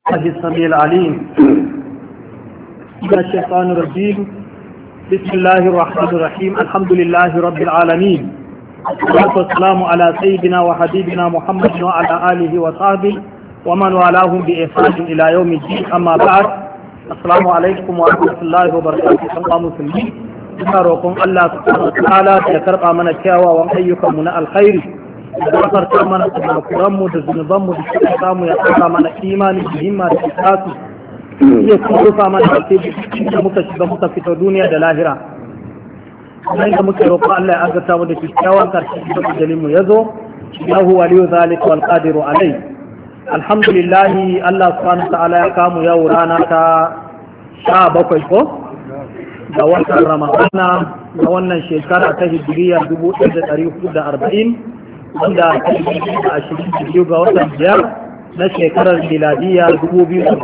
الله السميع العليم من الشيطان الرجيم. بسم الله الرحمن الرحيم. الحمد لله رب العالمين، والصلاة والسلام على سيدنا وحبيبنا محمد وعلى آله وصحبه ومن والاهم بإحسان إلى يوم الدين. أما بعد، السلام عليكم ورحمة الله وبركاته. الله مسلمين، نروكم الله سبحانه وتعالى يكرم من الكاوى وأيكم من الخير، gafarta mana kurakuranmu da zunubanmu da suka samu ya tsara mana imani da himma da ikhlasi, ya kuma rufa mana ake da muka shiga muka fito duniya da lahira. Sai da muke roƙo Allah ya azurta mu da kyakkyawan karshe da ajalin mu yazo, innahu waliyyu zalika wal qadiru alai. Alhamdulillah, Allah subhanahu wa ta'ala ya kamu yau rana ta 17 ko da watan Ramadana da wannan shekara ta Hijriya 1440, wanda ta yi a 22 ga watan biyar na shekarar miladiya 2019.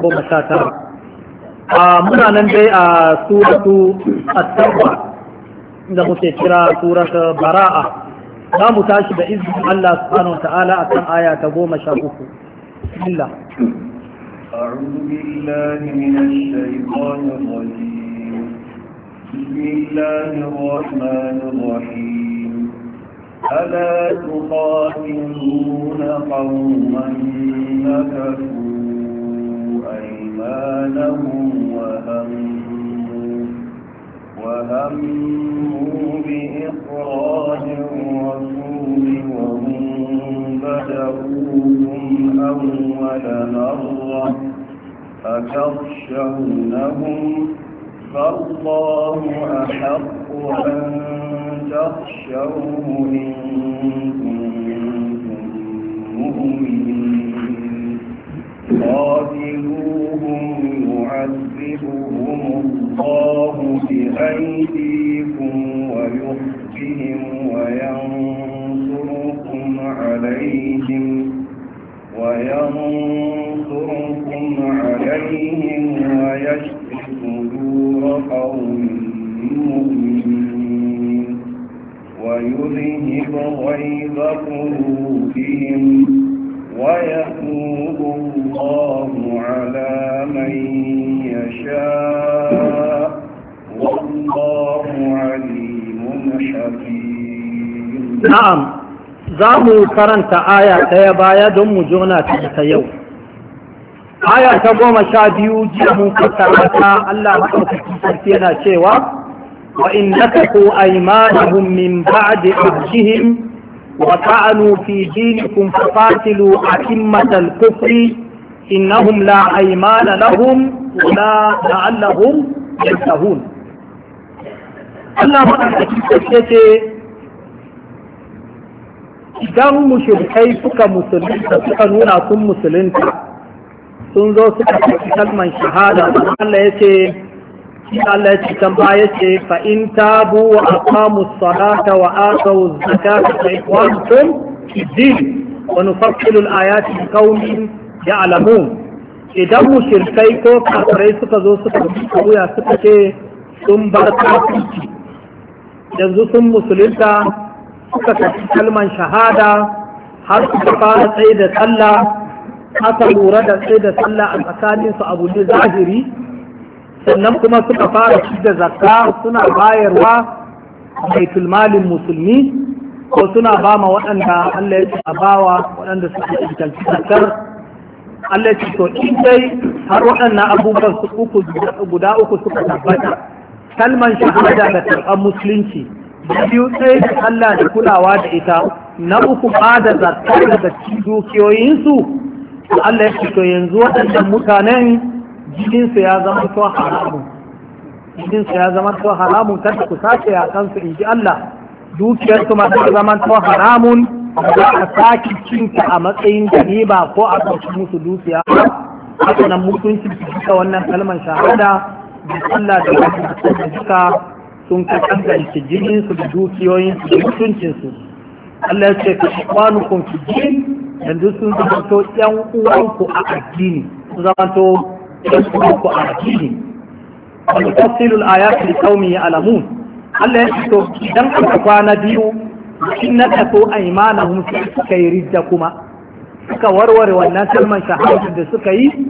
Muna nan dai a suratu at-tauba da muke kira suratu bara'a. Za mu tashi da izinin Allah subhanahu wa ta'ala akan aya ta 13. bismillah. أعوذ بالله من الشيطان الرجيم. بسم الله الرحمن الرحيم. ألا تقاتلون قوما نكثوا أيمانهم وهموا بإخراج الرسول وهم بدؤوكم أول مرة أتخشونهم فالله أحق أن تخشوه إن كنتم مؤمنين. قاتلوهم يعذبهم الله بأيديكم ويخزهم وينصركم عليهم ويشفي صدور قوم مؤمنين ويذهب غيظ قلوبهم ويتوب الله على من يشاء والله عليم حكيم. نعم، za mu karanta aya ɗaya baya don mu jona ta yau. Aya ta 12 jiya mun fassara ta. Allah maɗaukakin sarki yana cewa wa in nakasu aymanahum min ba'di ahdihim wa ta'anu fi dinikum faqatilu a'immatal kufri innahum la aymana lahum wa la la'allahum yantahun. Allah maɗaukakin sarki ce idan mushrikai suka musulunta suka nuna sun musulunta, sun zo suka faɗi kalman shahada, Allah ya ce can baya ce fa in tabu wa aqamu as-salata wa atu az-zakata fa ikhwanukum fi din wa nufassilu al-ayati liqaumin ya'lamun. Idan mushrikai ko kafirai suka zo suka wuya suka ce sun bar kafirci, yanzu sun musulunta suka tafi kalman shahada har suka fara tsaye da sallah, aka lura da tsaye da sallah a tsakaninsu abu ne zahiri, sannan kuma suka fara ci da zakka suna bayarwa baitul malin musulmi ko suna ba ma waɗanda Allah ya ce a bawa waɗanda suka cancanci zakkar. Allah ya ce to in dai har waɗannan abubuwan guda uku suka tabbata, kalman shahada da karɓar musulunci, biyu tsaye da Allah da kulawa da ita, na uku ba da zarta daga dukiyoyinsu, Allah ya fito yanzu waɗannan mutanen jininsu ya zama to haramun. Jininsu ya zama to haramun, kada ku sace a kansu in ji Allah. Dukiyarsu ma ta zama to haramun, za a sake cinta a matsayin ganima ko a ɗauki musu dukiya. Haka nan mutunci suka wannan kalmar shahada da Allah da wasu suka sun ka kangance jininsu da dukiyoyinsu da mutuncinsu. Allah ya ce ka ikwanukum fi din, yanzu sun zamanto ƴan uwanku a addini, sun zamanto ƴan uwanku a addini. Wa nufassilu al-ayati liqaumin ya'lamun. Allah ya ce to idan aka kwana biyu in nakasu aymanahum suka yi ridda kuma suka warware wannan kalmar shahada da suka yi,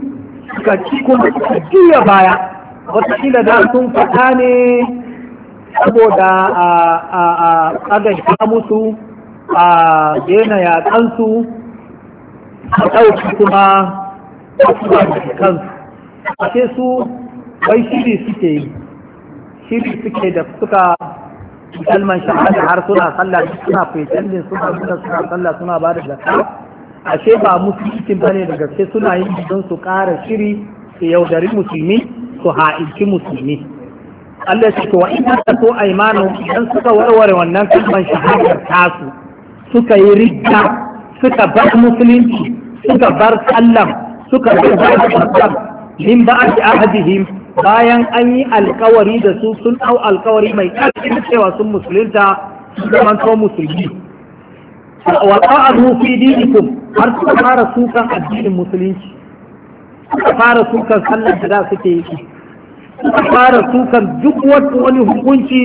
suka ci kuma suka juya baya wataƙila da sun faɗa ne saboda a tsagaita musu a daina yaƙansu a ɗauki kuma kansu a ce su wai shiri suke da suka kalman shahada har suna sallah suna fetallin suna sallah suna ba da zakka ashe ba musulunci ba ne da gaske suna yin don su ƙara shiri su yaudari musulmi su ha'inci musulmi Allah ya ce wa in ta so aimanu idan suka warware wannan kalman shahadar tasu suka yi ridda suka bar musulunci suka bar sallam suka bar sallam min ba'd ahadihim bayan an yi alkawari da su sun ɗau alkawari mai ƙarfin cewa sun musulunta su zaman to musulmi wa ta'adu fi dinikum har suka fara sukan addinin musulunci suka fara sukan sallar da suke yi suka fara sukan duk wani hukunci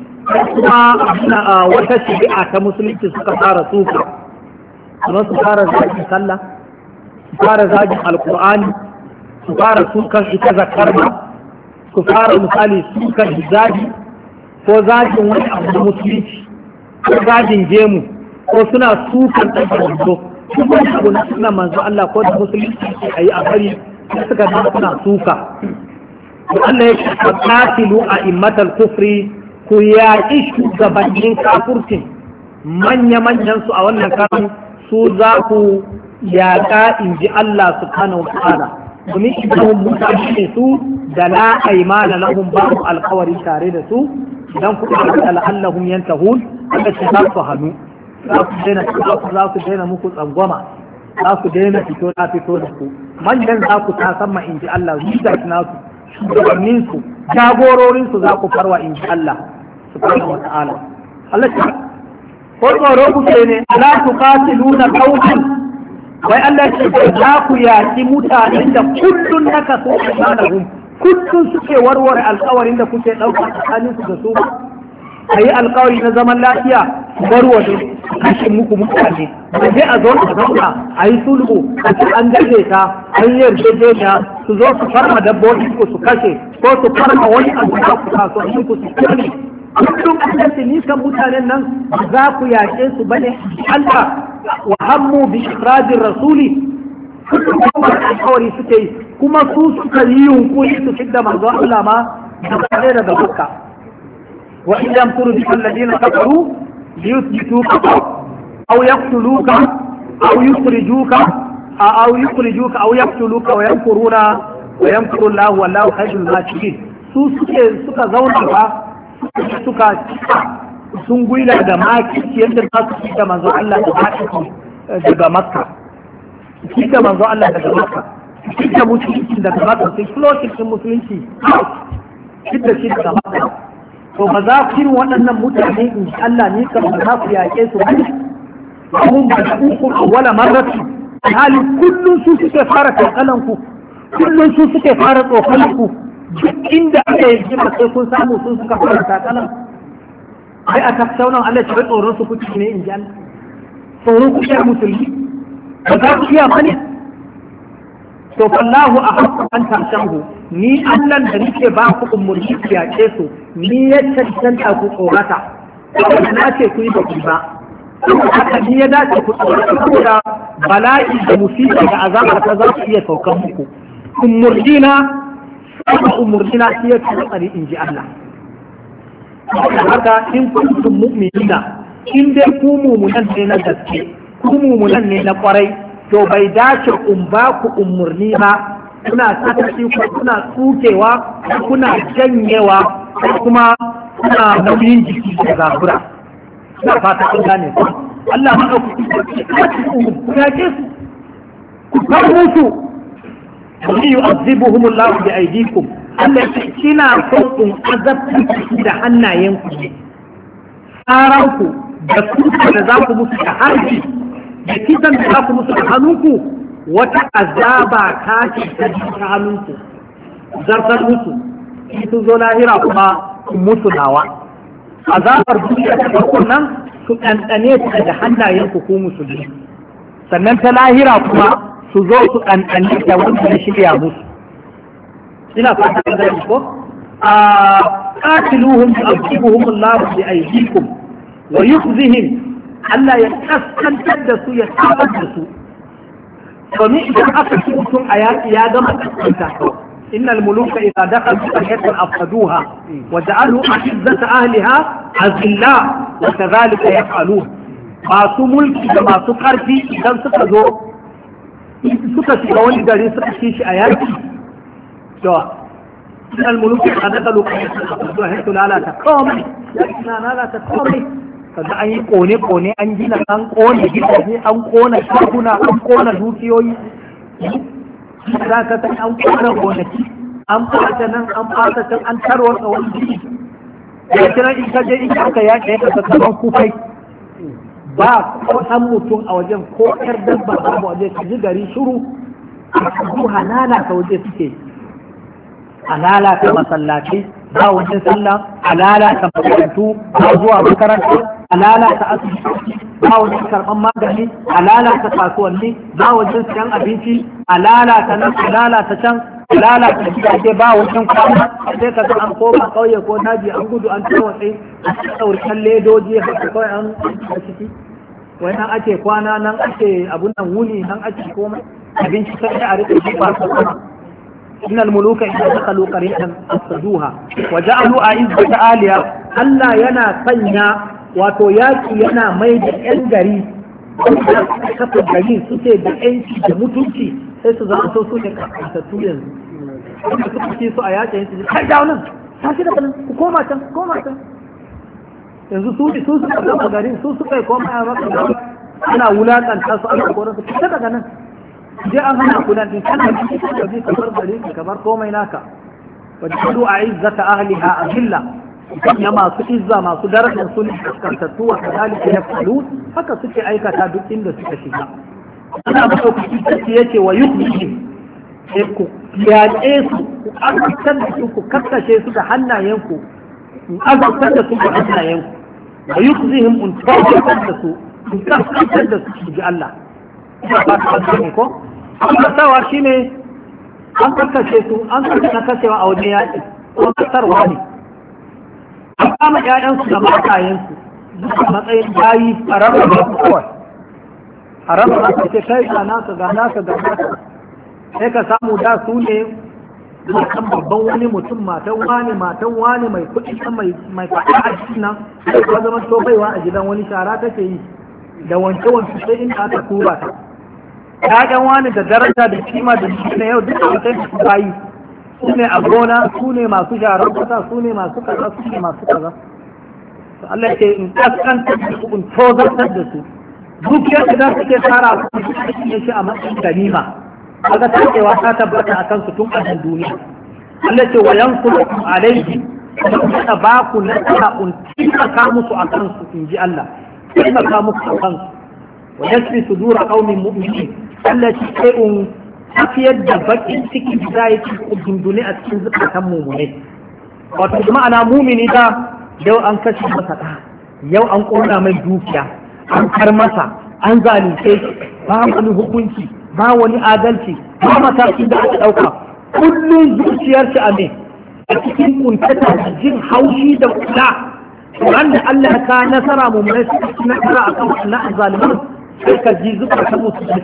kuma wata shari'a ta musulunci suka fara suka kuma su fara zagin sallah su fara zagin alkur'ani su fara sukan ita zakar ba su fara misali sukan hijabi ko zagin wani abu da musulunci ko zagin gemu ko suna sukan ɗan wanzo duk wani abu na suna manzo Allah ko da musulunci a yi a bari sai suka zama suna suka to Allah ya ce qatilu a immatal kufri ku yaƙi shugabannin kafurcin manya-manyan su a wannan karan su za ku yaƙa in ji Allah subhanahu wa ta'ala domin idan mutane ne su da la aimana lahum babu alkawari tare da su idan kuka da la'allahum yantahun aka ce za su hannu za su daina muku tsangwama za su daina fito na fito da ku manyan za ku ta sama in ji Allah leaders nasu shugabannin su jagororin su za ku farwa in ji Allah subhanahu wa ta'ala Allah ta ko tsoro ku ne ala tuqatiluna qawman wai Allah ce za ku yaki mutanen da kullun naka so imanahum kullun suke warware alƙawarin da kuke ɗauka tsakanin su da su a yi alƙawari na zaman lafiya warware kashin muku mutane da zai a zo a zauna a yi sulhu a ce an gaje ta an yarjejeniya su zo su farma dabbobi ku su kashe ko su farma wani abu da ku kasuwanni ku su kone kullum a ce nisan mutanen nan za ku yaƙe su bane Allah wa hammu bi ikradin rasuli kuma alƙawari suke yi kuma su suka yi yunkuri su fidda manzo Allah ma da kare daga Makka wa in yamkuru bi alladhina kafaru liyuthbituka aw yaqtuluka aw yukhrijuka aw yaqtuluka wa yamkuruna wa yamkuru Allah wallahu khayrul makirin su suka zauna ba suka sun gwila da maki yadda za su fita manzo Allah daga Makka fita manzo Allah daga Makka fita musulunci daga Makka sai flotin musulunci fita shi daga Makka to ba za ku irin waɗannan mutane in Allah ne kan ba za ku yaƙe su ba kun ba da uku wala marrati hali kullum su suke fara kankalan ku kullum su suke fara tsokalan ku duk inda aka yi jima sai kun samu sun suka fara kankalan ai a tattaunan Allah ce tsoron su kuke ne in ji Allah tsoron ku ya musulmi ba za ku iya bane to fallahu ahqqu an tashahu ni Allah da nake ba ku umurni ku yace su ni ya tantanta ku tsorata na ce ku yi ba ku ba haka ni ya dace ku tsorata saboda bala'i da musiba da azaba ta za su iya saukan muku umurnina shi ya tsari in ji Allah haka in kuntum mu'minina in dai ku mu'minan ne na gaske ku mu'minan ne na kwarai to bai dace in ba ku umurni ba kuna sakaci ko kuna tsukewa ko kuna janyewa ko kuma kuna nauyin jiki da zabura ina fata kun gane ku Allah ma ku ya ce ku bar musu yu'azibuhum Allah bi aydikum Allah ya kina son in azabta da hannayenku ne tsaranku da kuka da za ku musu da harbi da kisan da za ku musu da hannunku wata azaba ta ce ta ta hannunku zartar musu in sun zo lahira kuma musu nawa azabar duniya ta farkon nan su ɗanɗane ta da hannayenku ko musulmi sannan ta lahira kuma su zo su ɗanɗane ta wanda ya shirya musu ina fata da ko a qatiluhum yu'adhibuhum Allah bi aydikum wa yukhzihim Allah ya kaskantar da su ya tabar da su domin idan aka ci mutum a yaƙi ya gama kaskanta innal muluka idza dakhalu qaryatan afsaduha wa ja'alu a'izzata ahliha azilla wa kadhalika yaf'alun masu mulki da masu ƙarfi idan suka shiga wani gari suka ci shi a yaƙi to innal muluka idza dakhalu qaryatan afsaduha haythu lalata komai lalata komai kaga an yi kone-kone an gina an kone gidaje an kona shaguna an kona dukiyoyi za ka san an kona gonaki an fata nan an fata can an tarwata wani jiki ya kira in ka je in ka yaƙe ka ga kaman kufai ba ko an mutum a wajen ko ƴar dabba ba waje ka ji gari shiru a halala ka waje suke halala ta masallaci ba wajen sallah halala ta makarantu ba zuwa makaranta halala ta asibiti ba wajen karɓar magani halala ta kasuwanni ba wajen siyan abinci halala ta nan halala ta can halala ta gidaje ba wajen kwana sai ka ga an koma ƙauye ko daji an gudu an tarwatse a ɗaurkan ledoji haka kawai an a ciki wai nan ake kwana nan ake abun nan wuni nan ake komai abinci sai a riƙe shi ba su إن الملوك إذا دخلوا قرية أفسدوها وجعلوا أعزة آلهة ألا ينا سنيا وتوياكي ينا ميد الأنجري كفر الجري سوسي بأنشي جموتوشي سيسو زمان سوسي كفتوين سوسي سو آيات ينسي هاي داونا ساكي داونا كوما تن كوما تن yanzu su suka zama garin su suka yi koma a maka ana wulaƙanta su ana koransu fita daga nan je an hana kunan din kana cikin da zai kamar gare ka kamar komai naka wajadu a'izzata ahliha azilla ya masu izza masu darajar sun kaskantattu wa kadalika yafalun haka suke aikata duk inda suka shiga ana madaukaki sai yace wa yukhzi ku yaƙe su ku azabtar da su ku kakkashe su da hannayenku ku azabtar da su da hannayenku wa yukhzihim un tawakkalta da su ku kaskantar da su ji Allah ko kasawa shi ne an karkashe su an karkashe na kashewa a wajen yaƙi ko kasarwa ne an kama ƴaƴansu da matayensu a matsayin bayi a raba da su kawai a raba da su ce kai ga naka ga naka ga naka sai ka samu da su ne matan babban wani mutum matan wani mai kuɗi mai faɗa a cikin nan sai ka zama to baiwa a gidan wani shara take yi da wanke sai in aka tura ta ƴaƴan wani da daraja da kima da shi na yau duka mutai da su bayi su ne a gona su ne masu sharar kasa su ne masu kaza su ne masu kaza to Allah ke in kaskantar da su in tozartar da su dukiyar da suke tara su ne shi a matsayin ganima kaga takewa ta tabbata akan su tun a duniya Allah ce wa yansurukum alayhi kuma ba ku nasara un taimaka musu akan su inji Allah taimaka musu akan su wa yasfi sudura qaumin mu'minin allati shay'un tafiyar da bakin ciki da yake dundune a cikin zakatan mu'minai wato ma'ana mu'mini da yau an kashe masa da yau an kona mai dukiya an kar masa an zalunce shi ba wani hukunci ba wani adalci ba matakin da aka dauka kullum zuciyar shi a me a cikin kuntata da jin haushi da kula wanda Allah ka nasara mu'minai su nasara akan wannan zalimin sai ka ji zuka ta musu da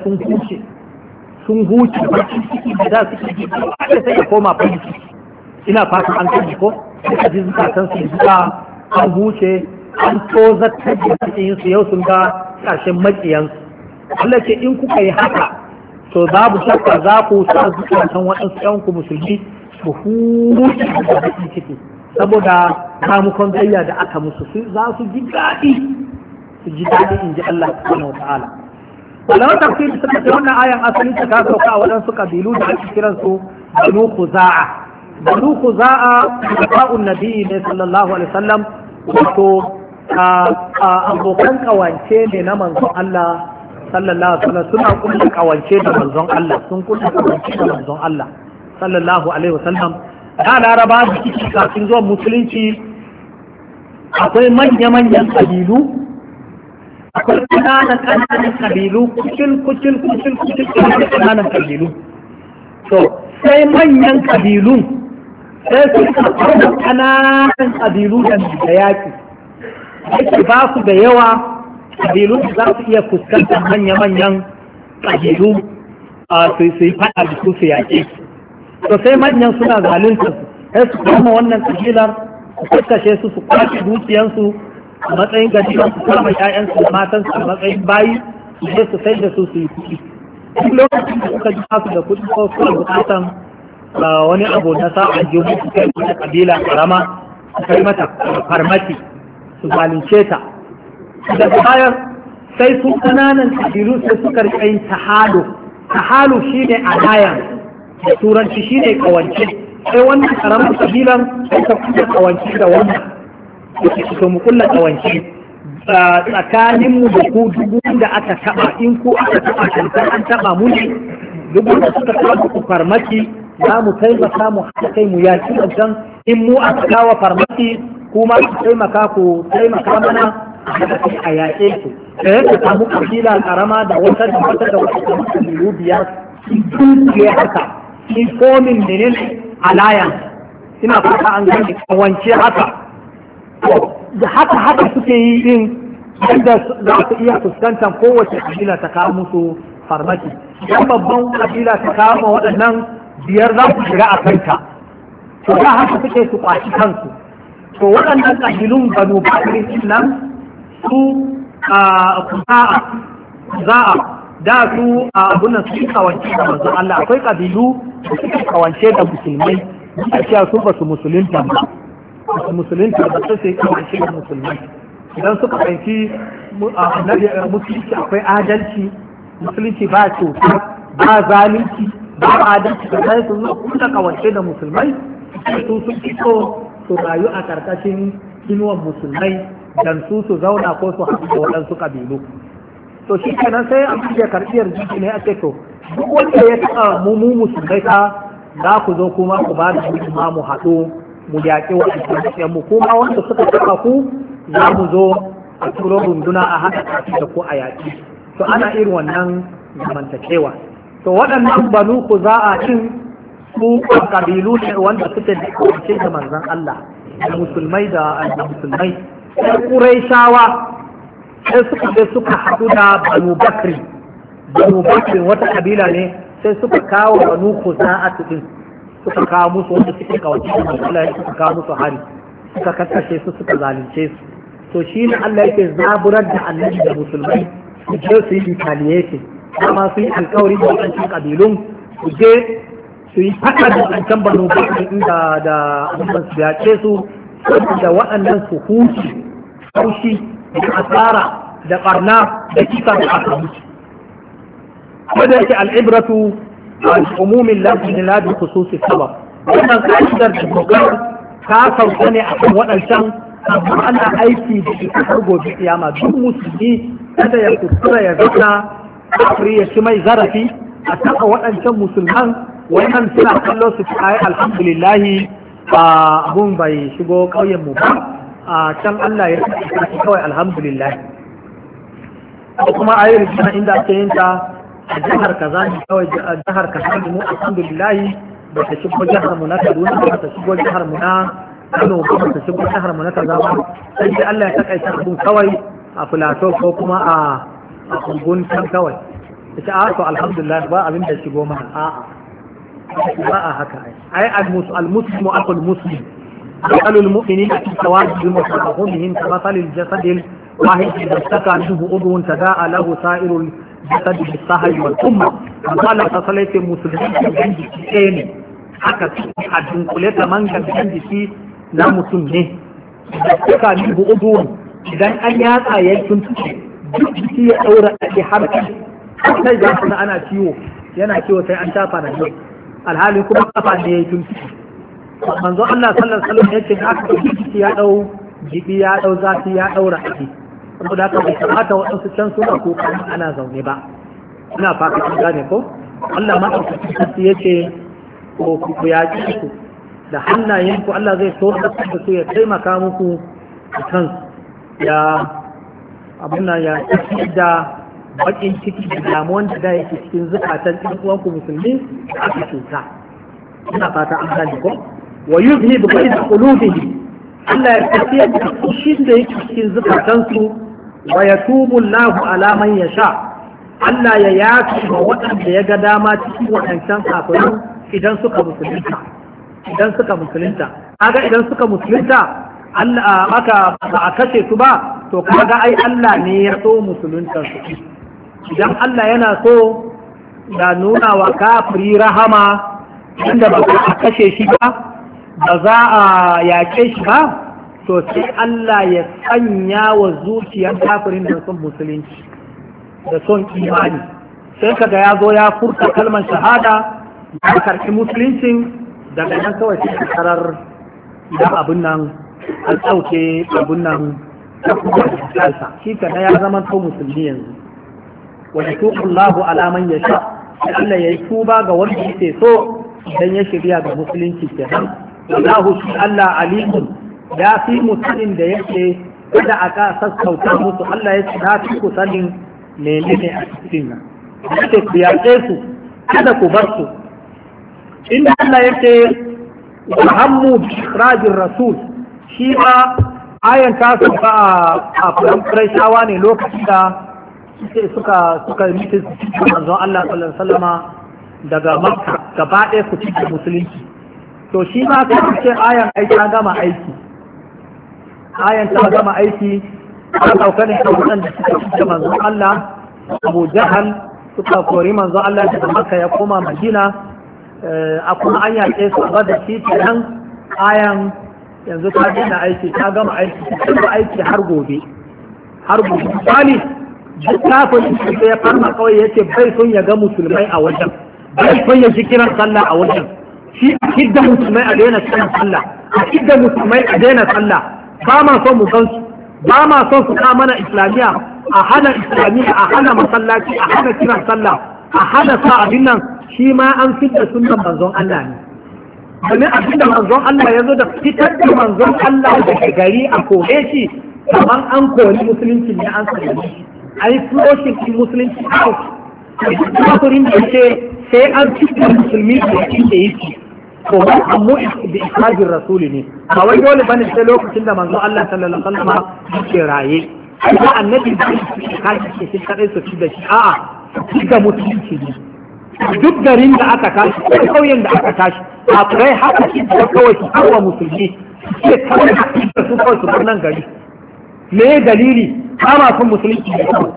sun huce bakin ciki da za su ji da sai ya koma fanci ina fatan an kai ko sai ka ji zuka san su zuka an huce an tozartar da cikin su yau sun ga ƙarshen maƙiyansu Allah ce in kuka yi haka to babu shakka za ku sa zuka san waɗansu ƴan ku musulmi su huce da bakin ciki saboda ramukon gayya da aka musu za su ji daɗi su ji daɗi in ji Allah subhanahu wa ta'ala. Malaman tafsir suka ce wannan ayan asali ta ka sauka a waɗansu kabilu da ake kiran su Banu Khuza'a. Banu Khuza'a ba'un nabi ne sallallahu alaihi wasallam wato abokan kawance ne na manzon Allah sallallahu alaihi wasallam suna kulla kawance da manzon Allah sun kulla kawance da manzon Allah sallallahu alaihi wasallam da Laraba da ciki kafin zuwan musulunci akwai manya-manyan kabilu akwai ƙananan ƙabilu kucil ƙananan ƙabilu to sai manyan kabilun sai su kafa ƙananan kabilu da yaƙi yake ba su da yawa kabilun za su iya fuskantar manya-manyan kabilu su yi faɗa da su yaƙe to sai manyan suna zalunta su sai su kama wannan kabilar su kashe su kwace dukiyansu a matsayin gajiyar su kama ƴaƴansu da matansu a matsayin bayi su je su sai da su yi kuɗi duk lokacin da suka ji su da kuɗi ko suna buƙatan wani abu na sa'a jihu su kai wata kabila karama su kai mata farmaki su zalunce ta daga bayan sai su ƙananan kabilu sai suka riƙa yin tahalu shine alliance da turanci shine kawance sai wannan karamar kabilan sai ta kulla kawance da wannan to mu kulla kawance tsakaninmu da ku duk da aka taba in ku aka taba kankan an taba mu ne duk da suka taba ku farmaki za mu taimaka mu haɗa kai mu yaki wancan in mu aka kawo farmaki kuma ku taimaka mana a haɗa kai a yaƙe ku sai ka samu kabila karama da wata da wata kabilu biyar sun ke haka informing menene alliance ina fata an gani kawance haka da haka suke yi din yadda za su iya fuskantar kowace kabila ta kawo musu farmaki idan babban kabila ta kawo waɗannan biyar za su shiga a kanta to da haka suke su kwaci kansu to waɗannan kabilun banu bakirin nan su za'a da su a abunan su kawance da manzon Allah akwai kabilu da suke kawance da musulmai da cewa su ba su musulunta ba sai kawance da musulmai idan suka fahimci musulunci akwai adalci musulunci ba cuta ba zalunci ba adalci da sai sun kuka kawance da musulmai sun fito su rayu a karkashin inuwan musulmai dan su zauna ko su haɗu da waɗansu kabilu to shi kenan sai a cikin karɓiyar jiki ne ake to duk wanda ya taɓa mu musulmai ta za ku zo kuma ku ba da ma mu haɗu mu yaƙi waɗansu mu kuma wanda suka taɓa ku za mu zo a turo runduna a haɗa ƙarfi da ku a yaƙi to ana irin wannan zamantakewa to waɗannan banu ku za a cin su ƙabilu ne wanda suke da kawance da manzon Allah da musulmai da musulmai sai ƙuraishawa sai suka je suka haɗu da banu bakri wata kabila ne sai suka kawo banu kuza'a din suka kawo musu wanda suke kawance da manzon Allah suka kawo musu hari suka kakkashe su suka zalunce su to shi ne Allah yake zaburar da annabi da musulmai su je su yi retaliation kuma su yi alkawari da wancan kabilun su je su yi faɗa da wancan banu bakri da abubuwan su yace su da waɗannan su huci haushi da asara da ɓarna da kisa da aka huci ko da yake al'ibratu al'umumin lafi la bi khususi sabab wannan ka'idar da dokar ta sauka ne akan waɗancan amma ana aiki da ita har gobe kiyama duk musulmi kada ya kuskura ya zauna kafiri ya ci mai zarafi a taɓa waɗancan musulman wannan suna kallo su ci ayi alhamdulillahi abun bai shigo ƙauyen mu ba a can Allah ya ci kawai alhamdulillahi ko kuma ayi rigina inda ake yin ta a jihar kaza ne kawai jihar kaza ne mu alhamdulillahi ba ta shigo jihar mu na Kaduna ba ta shigo jihar mu na Kano ba ta shigo jihar mu na kaza ba sai dai Allah ya takaita abun kawai a Filato ko kuma a Kungun can kawai ita a to alhamdulillah ba abin da shigo mana a'a ba a haka ai al-muslimu aqul muslim alul mu'minina fi tawaddi mutaqahumihim kamathalil jasadil wahid idha istaka minhu udhun tadaa lahu sa'irul jasad bis-sahri wal umma qala sallallahu muslimin kan jiki ne haka a dunkule kaman gangan jiki na mutum ne da suka minhu udhun idan an yatsa yayin tuntuɓe duk jiki ya daura ake harka sai da ana ciwo yana ciwo sai an shafa da shi alhali kuma kafa ne yayi tuntuɓe manzo Allah sallallahu alaihi wasallam yace haka jiki ya dau jibi ya dau zafi ya daura ake saboda haka bai kamata waɗansu can suna kokarin ana zaune ba ina fata kun gane ko Allah ma ya ce ko ku yaƙi ku da hannayen ku Allah zai so da su ya taimaka muku a kansu ya abuna ya tafi da bakin ciki da damuwan da yake cikin zukatan ɗan uwanku musulmi da aka cuta ina fata an gane ko wa yuzhibu bayna qulubihim Allah ya tafiya da kushin da yake cikin zukatansu wa yatubu Allahu ala man yasha Allah ya yafi wa waɗanda ya ga dama cikin waɗancan kafirin idan suka musulunta kaga idan suka musulunta Allah aka ba a kashe su ba to kaga ai Allah ne ya so musulunta su idan Allah yana so da nuna wa kafiri rahama inda ba a kashe shi ba za a yaƙe shi ba to sai Allah ya sanya wa zuciyar kafirin da son musulunci da son imani sai kaga ya zo ya furta kalmar shahada ya karɓi musuluncin daga nan kawai sai karar da abin nan an ɗauke abin nan ta kuma da shi kada ya zama to musulmi yanzu wa yatubu Allahu ala man yasha sai Allah ya yi tuba ga wanda yake so idan ya shirya ga musulunci kenan wallahu shi Allah alimun ya fi mutumin da yake kada aka sassauta musu Allah ya ce na fi ku sanin menene a cikin nan yake ku yaƙe su kada ku bar su inda Allah yake wa hammu bi ikhrajir rasul shi ma ayan ta sauka a Qurayshawa ne lokacin da suka mutu manzon Allah sallallahu alaihi wasallama daga Makka gaba ɗaya ku ci musulunci to shi ma ka ce ayan ta gama aiki ta sauka ne kan waɗanda suka ci manzon Allah Abu Jahal suka kori manzon Allah daga Makka ya koma Madina a kuma an yaƙe su a da shi kenan ayan yanzu ta gina aiki ta gama aiki har gobe misali duk kafin da ya farma kawai yace bai son ya ga musulmai a wajen bai son ya ji kiran sallah a wajen shi a hidda musulmai a daina kiran sallah a hidda musulmai a daina sallah ba ma son mu san su ba ma son su ka mana islamiyya a hana islamiyya a hana masallaci a hana kiran sallah a hana sa abin nan shi ma an fidda sunnan manzon Allah ne domin abinda manzon Allah ya zo da fitar da manzon Allah daga gari a kore shi kamar an kori musulunci ne an sanya shi a yi floshin musulunci out kafirin da ce sai an fitar musulmi da yake to ba amma da ikajin rasuli ne ba wai dole bane sai lokacin da manzon Allah sallallahu alaihi wasallam yake raye ai annabi da yake shi kadai su da shi a'a da musulunci ne duk garin da aka tashi ko kauyen da aka tashi a turai haka shi da kawai su kawo musulmi ke kawai da su kawai su nan gari me dalili ba ma son musulunci ne kawai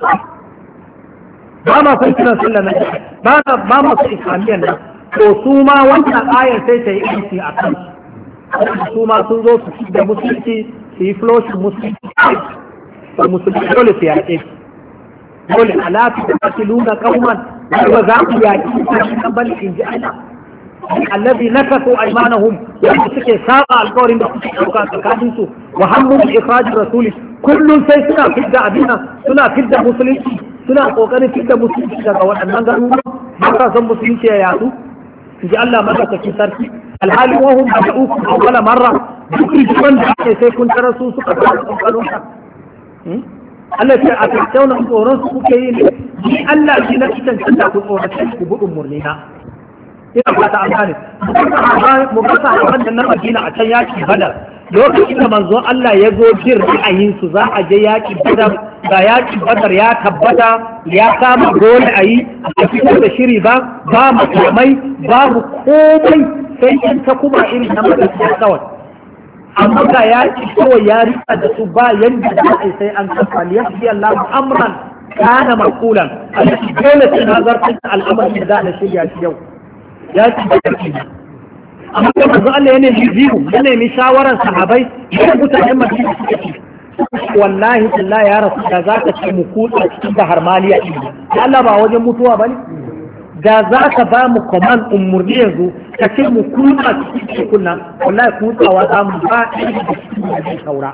ba ma son kiran sallah nan ba ma son islamiyyar nan to su ma wannan ayar sai ta yi aiki a kan su ma sun zo su da musulunci su yi floshin musulunci dole su yaƙe dole alaƙi da katiluna kauman wa za ku yaƙi kan bal in ji Allah allazi nakasu aymanahum wanda suke saba alƙawarin da suke dauka tsakanin su wa hammu bi ikhraj rasuli kullun sai suna fidda abina suna fidda musulunci suna kokarin fidda musulunci daga waɗannan garuruwa ba ka san musulunci ya yadu in ji Allah madaukakin sarki alhali wa hum ba'ukum awwala marra duk rijiman da ake sai kun tara su suka fara kokarin ka Allah ce a tattauna tsoron su kuke yi ne ni Allah shi na cikin kanta ku tsoron ku buɗin murnina ina fata an gane mu ga sahabban da na Madina a can yaki Badar lokacin da manzon Allah ya zo jin ra'ayin su za a je yaki Badar ga yaki Badar ya tabbata ya kama dole a yi a cikin da shiri ba makamai babu komai sai in ta kuma irin na madadin kawai amma ga yaki kawai ya rika da su ba yanda za a yi sai an kafa liyahdi Allah amran kana maqulan alladhi dole sai nazartin al'amari da na shirya shi yau ya ci da ƙarfi amma da manzo Allah ya nemi zihu ya nemi shawaran sahabbai ya mutanen Madina suka ce wallahi billahi ya rasu da zaka ce mu kutsa cikin bahar maliya din Allah ba wajen mutuwa bane da za ka ba mu command umurni yanzu ka ce mu kutsa cikin cikin nan wallahi kutsawa za mu ba ɗaya da cikin da zai saura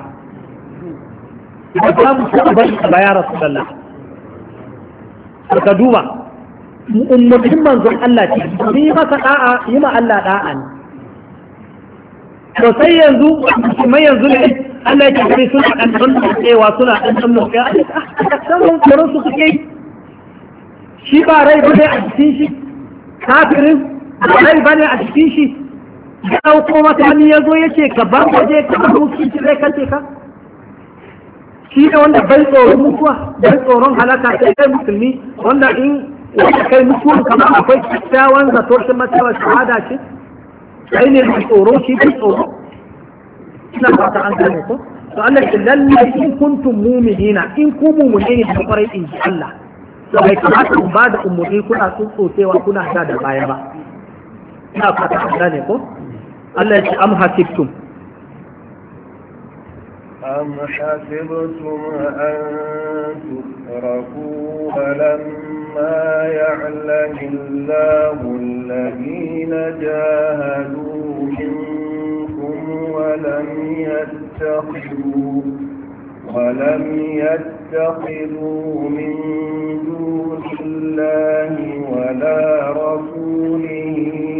ba za mu taɓa bari ba ya rasulullah ka duba ummatin manzon Allah ce yi masa da'a yi ma Allah da'a ne to sai yanzu kuma yanzu ne Allah ya kare suna dan cewa suna dan mutsiya a san koron su suke shi ba rai bane a cikin shi kafirin rai bane a cikin shi ya ɗauko makami ya zo ya ce ka bar waje ka bar musulunci zai kace ka shi ne wanda bai tsoron mutuwa bai tsoron halaka sai kai musulmi wanda in wanda kai mutuwan kamar akwai kyakkyawan zato shi matsawa shahada ce kai ne mai tsoro shi bai tsoro ina fata an gane ko to Allah ya lalle in kuntum mu'minina in ku mu'mini ne da kwarai in ji Allah to bai kamata ku ba da umurni kuna tsotsewa kuna da baya ba ina fata an gane ko Allah ya ce am hasibtum أم حسبتم أن تتركوا ولما يعلم الله الذين جاهدوا منكم ولم يتخذوا من دون الله ولا رسوله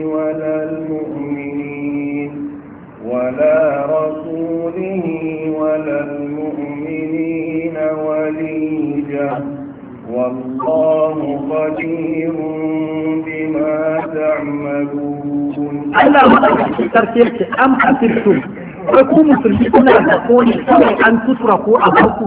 ولا المؤمنين وليجا والله خبير بما تعملون. الله تركيبك أم حسبتم ويكون مسلمون تقول أن تتركوا أبوكم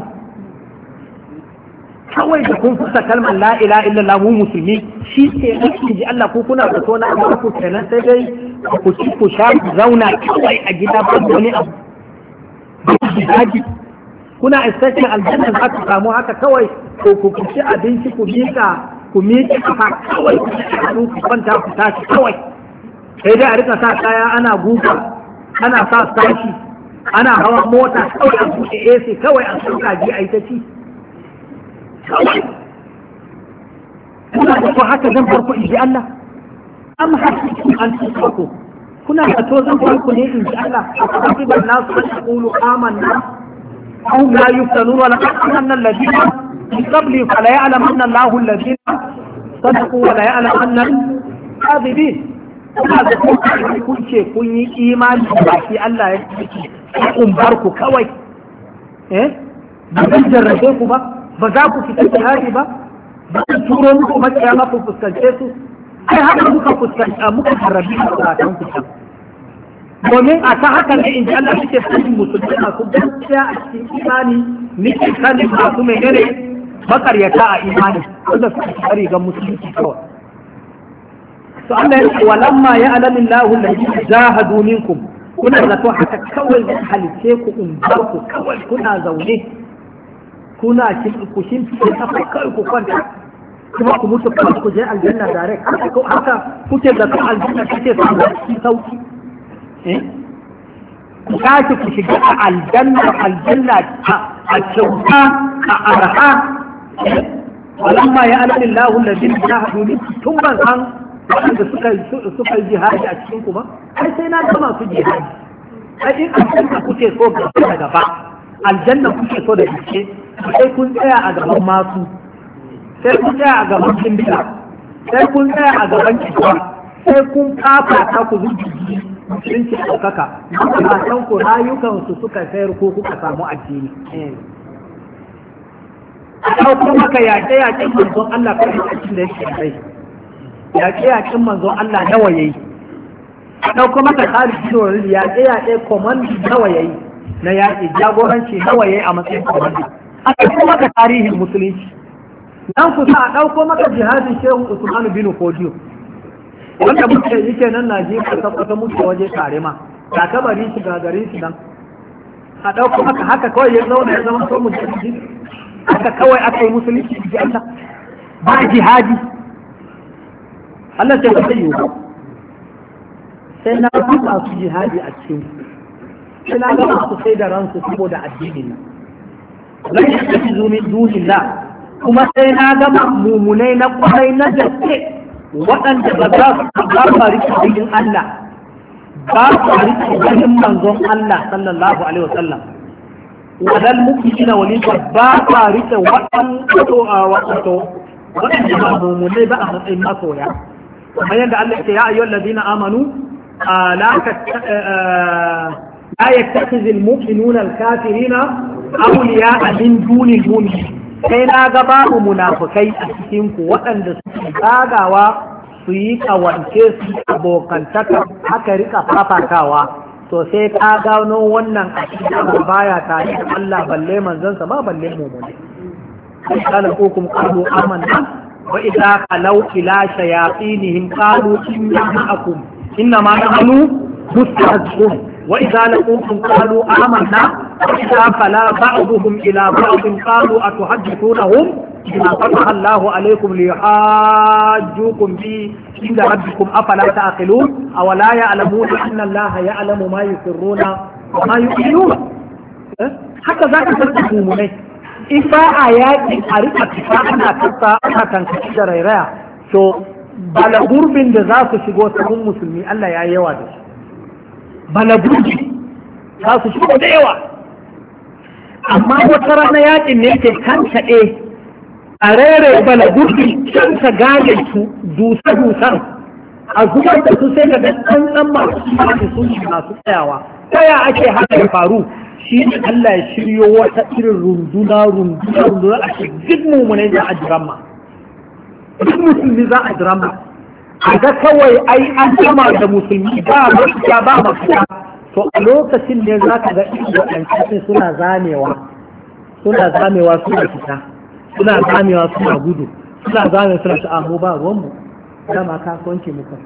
kawai da kun fusa kalmar la ila illallah mu musulmi shi ke nake ji Allah ko kuna da tona amma ku kenan sai dai ku ci ku sha zauna kawai a gida ba wani abu haji kuna istacin aljanna za ku samu haka kawai ko ku ci abinci ku miƙa kafa kawai ku ci hannu ku kwanta ku tashi kawai sai dai a rika sa kaya ana guga ana sa sashi ana hawan mota kawai a buɗe AC kawai a sauka ji a yi ta ci kuna da ko haka zan farko in ji Allah am hasibu an tusraku kuna da to zan farko ne in ji Allah hasiban nasu an yaqulu amanna aw la yuftanun wa laqad amanna alladhina min qabli fala ya'lamanna Allahu alladhina sadaqu wa la ya'lamanna al-kadhibin kuna da ko kun ce kun yi imani da shi Allah ya ce kun barku kawai ba zan jarrabe ku ba ba za ku fita jihadi ba ba ku turo muku makiya ma ku fuskance su ai haka muka fuskanta muka jarrabi a kuratan ku can domin a ta haka ne in ji Allah suke sanin musulmi masu gaskiya a cikin imani nake sanin masu menene makaryata a imani wanda suka ci rigar musulunci kawai to Allah ya ce walamma ya alamin lahu alladhi jahadu minkum kuna zato haka kawai halice ku in bar ku kawai kuna zaune kuna ku shimfiɗe kafa kai ku kwanta kuma ku mutu kuma ku je aljanna direct haka kuke da kan aljanna kake samu sauki ku tashi ku shiga a aljanna a kyauta a arha walamma ya alamin lahu alladhi jahadu minkum tun ban san wanda suka yi jihadi a cikin ku ba ai sai na ga masu jihadi ai in aljanna kuke so ga gaba aljanna kuke so da gaske sai kun tsaya a gaban masu sai kun tsaya a gaban kimbila sai kun tsaya a gaban kikuwa sai kun kafa ta ku zuci musulunci ɗaukaka matan ku rayukansu suka sayar ko kuka samu addini a ɗauko maka yaƙe-yaƙen manzon Allah kan cikin da yake rai yaƙe-yaƙen manzon Allah nawa yayi a ɗauko maka tarihi da yaƙe-yaƙe komandi nawa yayi na yaƙi jagoranci nawa yayi a matsayin komandi a ɗauko maka tarihin musulunci nan kusa a ɗauko maka jihadin shehu Usman bin Fodiyo wanda muke yake nan Najeriya ta muke waje tare ma ga kabari shi ga garin shi nan a ɗauko maka haka kawai ya zauna ya zama so mu jihadi haka kawai aka yi musulunci ji Allah ba jihadi Allah ta yi yiwu sai na ba su jihadi a cikin sai na ga su sai da ransu saboda addinin nan zai yi tafi zumin dunillah kuma sai na gama mumunai na kwarai na gaske waɗanda ba za su rike cikin Allah ba su rike cikin manzon Allah sallallahu alaihi wasallam wadal mu'minina walika ba su rike waɗanda ba mumunai ba a matsayin masoya kamar yadda Allah ya ayyuhal ladina amanu لا يتخذ المؤمنون الكافرين أولياء من دون المؤمنين sai na ga babu munafukai a cikinku waɗanda suke zagawa su yi kawance su abokantaka aka rika fafatawa to sai ka gano wannan akida ba baya tare da Allah balle manzansa ba balle mu'mini kana hukum qalu amanna wa idza qalu ila shayatinihim qalu inna ma'akum inna ma nahnu mustahzi'un wa idza laqukum qalu amanna wa idza qala ba'dhum ila ba'd qalu atuhaddithunahum bima fataha Allahu alaykum liyahajjukum bi inda rabbikum afala ta'qilun aw la ya'lamuna anna Allaha ya'lamu ma yusirruna wa ma yu'linun haka zaka san mu'minai in ba a yaƙi a rika fita ana kasa ana kankaci da rairaya to balagurbin da za su shigo sabon musulmi Allah ya yawa da shi balagurbi za su shigo da yawa amma wata rana yaƙin ne ke kankaɗe a rere balagurbi can ka gane su dusa-dusan a zubar da su sai ka ga ɗan masu sun shi masu tsayawa ta ya ake haka ya faru shi ne Allah ya shiryo wata irin runduna a ce duk mummunai za a jiramma duk musulmi za a jiramma a ga kawai ai an gama da musulmi ba mafita ba mafita to a lokacin ne za ka ga inda ɗancin suna zamewa suna fita suna zamewa suna gudu suna zamewa suna ta'amu ba ruwanmu dama kasuwanci muka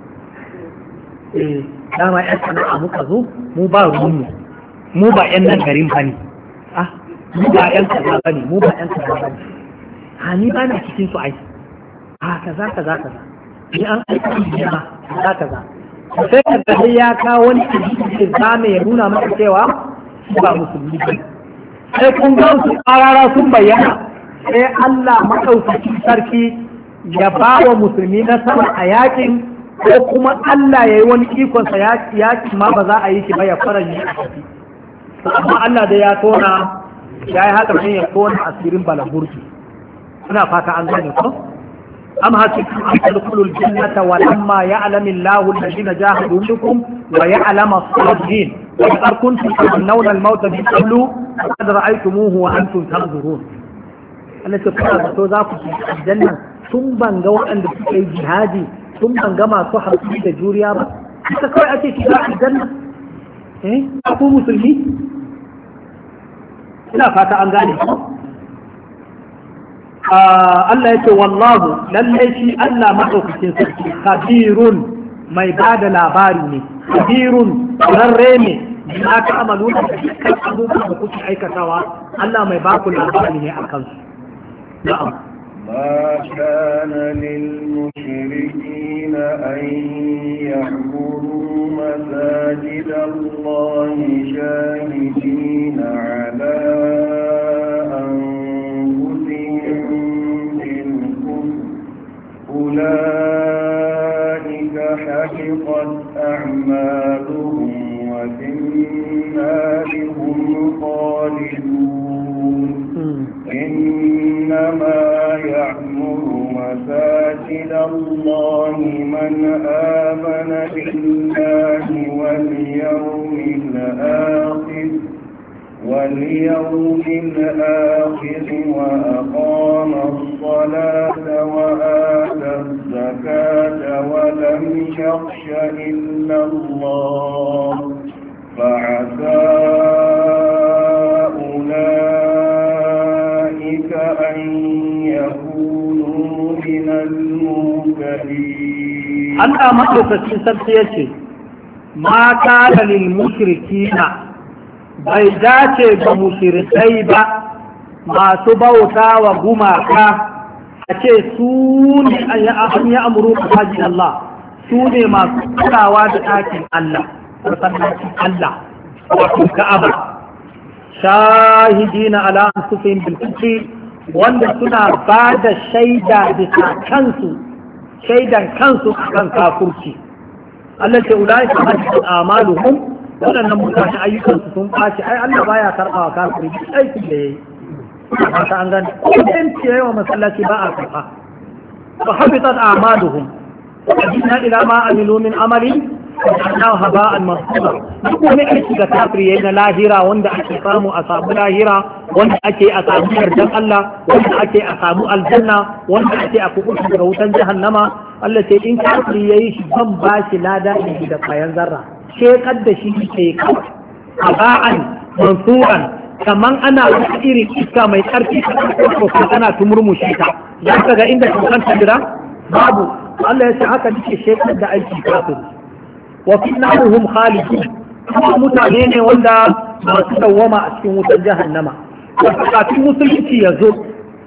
dama yan sana'a muka zo mu ba ruwanmu mu ba yan nan garin ba ne mu ba yan kaza ba ne mu ba yan kaza ba ne ni ba na cikin su ai kaza ni an aika ni ma kaza sai ka ga ya kawo wani hadisi zame ya nuna maka cewa ba musulmi ba sai kun ga su karara sun bayyana sai Allah madaukakin sarki ya ba wa musulmi nasara a yakin ko kuma Allah ya yi wani ikonsa yakin ma ba za a yi shi ba ya fara yi a ciki amma Allah da ya tona ya yi haka ne ya tona asirin balagurki ina fata an gane ko am hasikum an tadkhulul jannata wa lamma ya'lamu Allahu alladhina jahadu minkum wa ya'lamu as-sabirin wa qad kuntum tamanawna al-mauta min qablu qad ra'aytumuhu wa antum tanzurun Allah ta fara da to za ku ci aljanna tun banga waɗanda suka yi jihadi tun banga masu haƙuri da juriya ba haka kawai ake shiga aljanna ku musulmi ina fata an gane Allah ya ce wallahu lallai shi Allah maɗaukakin sarki kabirun mai ba da labari ne kabirun rarre ne da aka amalu da kan abubuwan da kuke aikatawa Allah mai ba ku labari ne a kansu na'am ما كان للمشركين أن يعمروا مساجد الله شاهدين على أنفسهم بالكفر أولئك حبطت أعمالهم وفي النار هم خالدون إنما يعمر مساجد الله من آمن بالله واليوم الآخر وأقام الصلاة وآتى الزكاة ولم يخش إلا الله فعسى أولئك أن يكونوا من المهتدين. أنا مخلوقة سبتيتي ما كان للمشركين bai dace ga mushrikai ba masu bauta wa gumaka a ce su ne an yi amuru a hajji Allah su ne masu kulawa da ɗakin Allah masallacin Allah wato Ka'aba shahidina ala anfusihim bil kufri wanda suna ba da shaida bisa kansu shaidan kansu kan kafurci Allah ce ulai ka hajji amaluhum waɗannan mutane ayyukansu sun ɓaci ai Allah baya karɓa wa kafiri duk aikin da yayi ba ta an gani ko dan ciyayi wa masallaci ba a karɓa fa habitat a'maluhum wa jinna ila ma amilu min amalin Allah haba'an mansura duk wani aiki da kafiri yayin na lahira wanda ake samu a samu lahira wanda ake a samu yardan Allah wanda ake a samu aljanna wanda ake a kuɓuta daga wutan jahannama Allah ce in kafiri yayi shi ban ba shi lada ne da kayan zarra shekar da shi ke kawai haba'an mansuran kaman ana wata irin iska mai ƙarfi ko ana tumurmushi ta za ka ga inda kan tabira babu Allah ya ce haka nake shekar da aiki kafiri wa fi naruhum khalidun kuma mutane ne wanda masu dawwama a cikin wutar jahannama kafin musulunci ya zo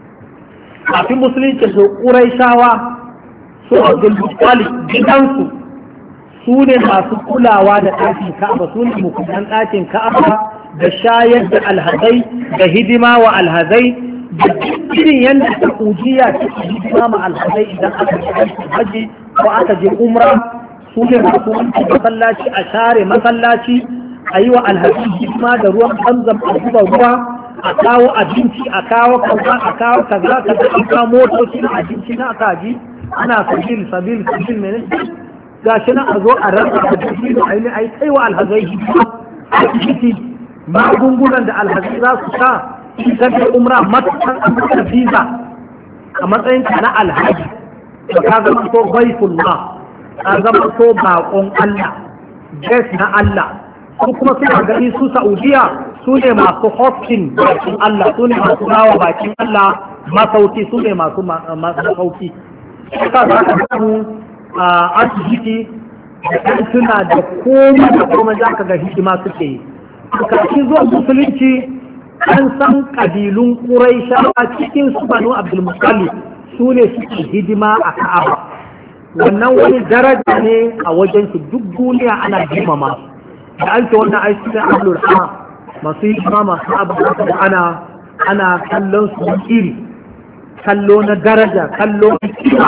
ƙuraishawa su Abdul Muttalib gidansu su ne masu kulawa da ɗakin Ka'aba su ne mukudan ɗakin Ka'aba da shayar da alhazai da hidima wa alhazai da irin yadda ta kujiya ta hidima ma alhazai idan aka je aikin haji ko aka je umra su ne masu wanke masallaci a share masallaci a yi wa alhaji hidima da ruwan zamzam a zuba ruwa a kawo abinci a kawo kaza a kawo kaza kaza a kawo motoci na abinci na kaji ana sabil mene ga shi nan a zo a rasa da jiki da aini a yi kai wa alhazai hidima a ciki magungunan da alhazai za su sha idan da umra matakan a mata visa a matsayin ka na alhaji da ka zama so baifullah a zama so bakon Allah guest na Allah su kuma suna gani su Saudiya su ne masu hosting bakin Allah su ne masu rawa bakin Allah masauki su ne masu masauki suka za ka samu a asibiti da kantuna da komai za ka ga hikima suke yi kafin zuwa musulunci an san kabilun Quraishawa cikin su Banu Abdul Muttalib su ne suke hidima a Ka'aba wannan wani daraja ne a wajen su duk duniya ana girmama da an ce wannan aiki ne ahlul ha masu yi masu abu da ana kallon su iri kallo na daraja kallo na kima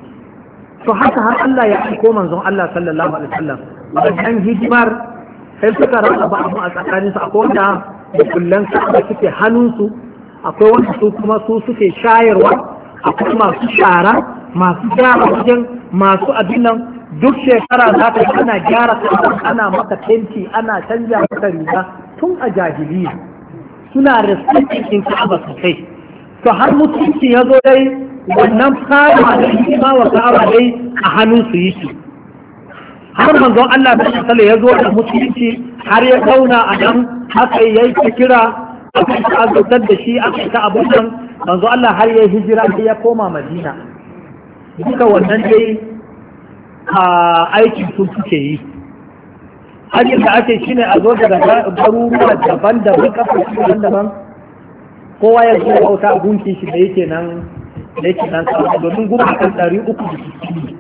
to haka har Allah ya aiko manzon Allah sallallahu alaihi wasallam wannan hidimar sai suka rasa ba abu a tsakanin su akwai wanda kullan su suke hannun su akwai wanda su kuma su suke shayarwa akwai masu shara masu gyara wajen masu abin nan duk shekara za ka ana gyara ana maka tenti ana canja maka riga tun a jahiliya suna respecting Ka'aba sosai to har mutunci ya zo dai wannan fara da hikima wa Ka'aba dai a hannun su yake har manzon Allah da sallallahu ya zo da mutunci har ya zauna a nan haka yayi kira aka azabtar da shi aka ta abun nan manzon Allah har ya hijira sai ya koma Madina duka wannan dai a aikin sun suke yi hajjin da ake shine a zo daga garuruwa daban-daban kafin daban kowa ya zo bauta a gunkin shi da yake nan kawai domin goma kan 360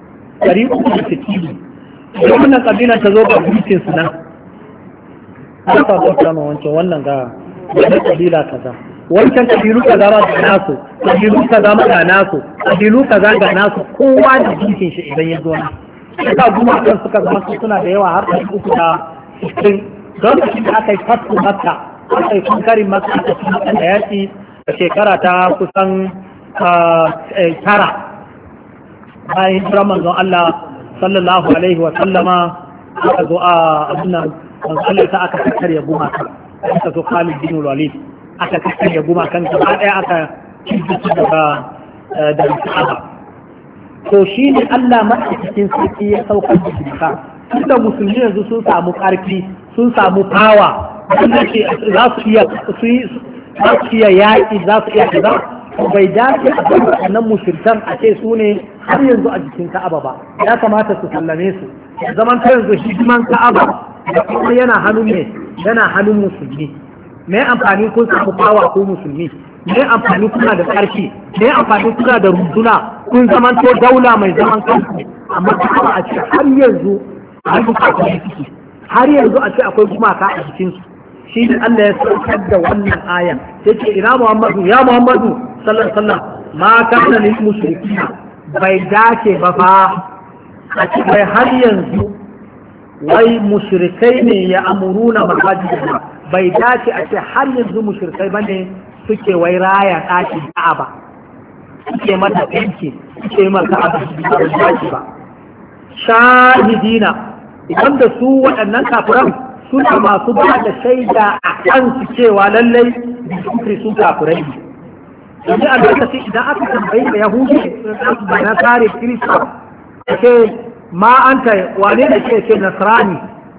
da wannan kabila ta zo ga gunkin su nan ta bauta ma wancan wannan ga wani kabila kaza wancan kabilu kaza ma ga nasu kabilu kaza ma ga nasu kabilu kaza ga nasu kowa da gunkin shi idan ya zo nan suka guma kan suka zama suna da yawa har da uku da 60 don da aka yi fatu makka aka yi kankarin makka aka ci makka da yaki a shekara ta kusan tara bayan hijirar manzon Allah sallallahu alaihi wa sallama aka zo a abin nan manzon Allah ta aka kakkarya guma kan aka zo Khalid bin Walid aka kakkarya guma kan gaba daya aka cikin da Ka'aba to shi ne Allah maɗaukakin sarki ya saukar da shirka tunda musulmi yanzu sun samu ƙarfi sun samu fawa wanda ce za su iya yaƙi za su iya kaza bai dace a kan waɗannan mushrikan a ce su ne har yanzu a jikin Ka'aba ba ya kamata su sallame su zaman ta yanzu hidiman Ka'aba da kuma yana hannun musulmi me amfani kun samu fawa ko musulmi me amfani kuna da ƙarfi me amfani kuna da runduna kun zaman to daula mai zaman kanku amma kuma a ce har yanzu har yanzu a ce akwai gumaka a cikin su shi ne Allah ya saukar da wannan aya sai ce ina Muhammadu ya Muhammadu sallallahu alaihi wasallam ma kana lil mushrikina bai dace ba fa a ce bai har yanzu wai mushrikai ne ya amuruna masajidina bai dace a ce har yanzu mushrikai bane suke wai raya ɗakin Ka'aba suke mata ɗinki suke mata Ka'aba ba shahidina wanda su waɗannan kafiran suna masu ba da shaida a kansu cewa lallai su kafirai ne. Yanzu a lokacin idan aka tambayi da Yahudi da na tsare Kirista ce ma anta wane da ke Nasrani,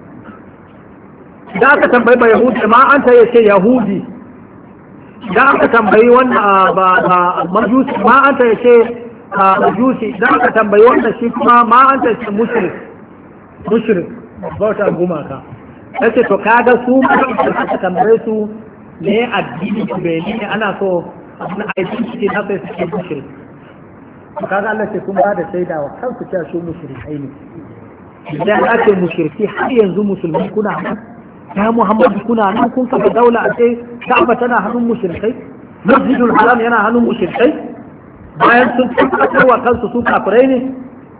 idan aka tambayi ba Yahudi ma anta ya ce Yahudi, idan aka tambayi wannan ba Majusi ma anta ya ce Majusi, idan aka tambayi wannan shi kuma ma anta ya ce mushrik bauta gumaka. Yace to kaga su ma idan aka tambaye su ne addini bai ne ana so abin aiki na sai suke mushrik. Kaga Allah ce kun ba da shaida wa kansu cewa su mushrikai ne. Idan ake mushriki har yanzu musulmi kuna nan, ya Muhammadu kuna nan kun kafa daula a ce Ka'aba tana hannun mushrikai, Masjidul Haram yana hannun mushrikai, bayan sun tabbatar wa kansu su kafirai ne.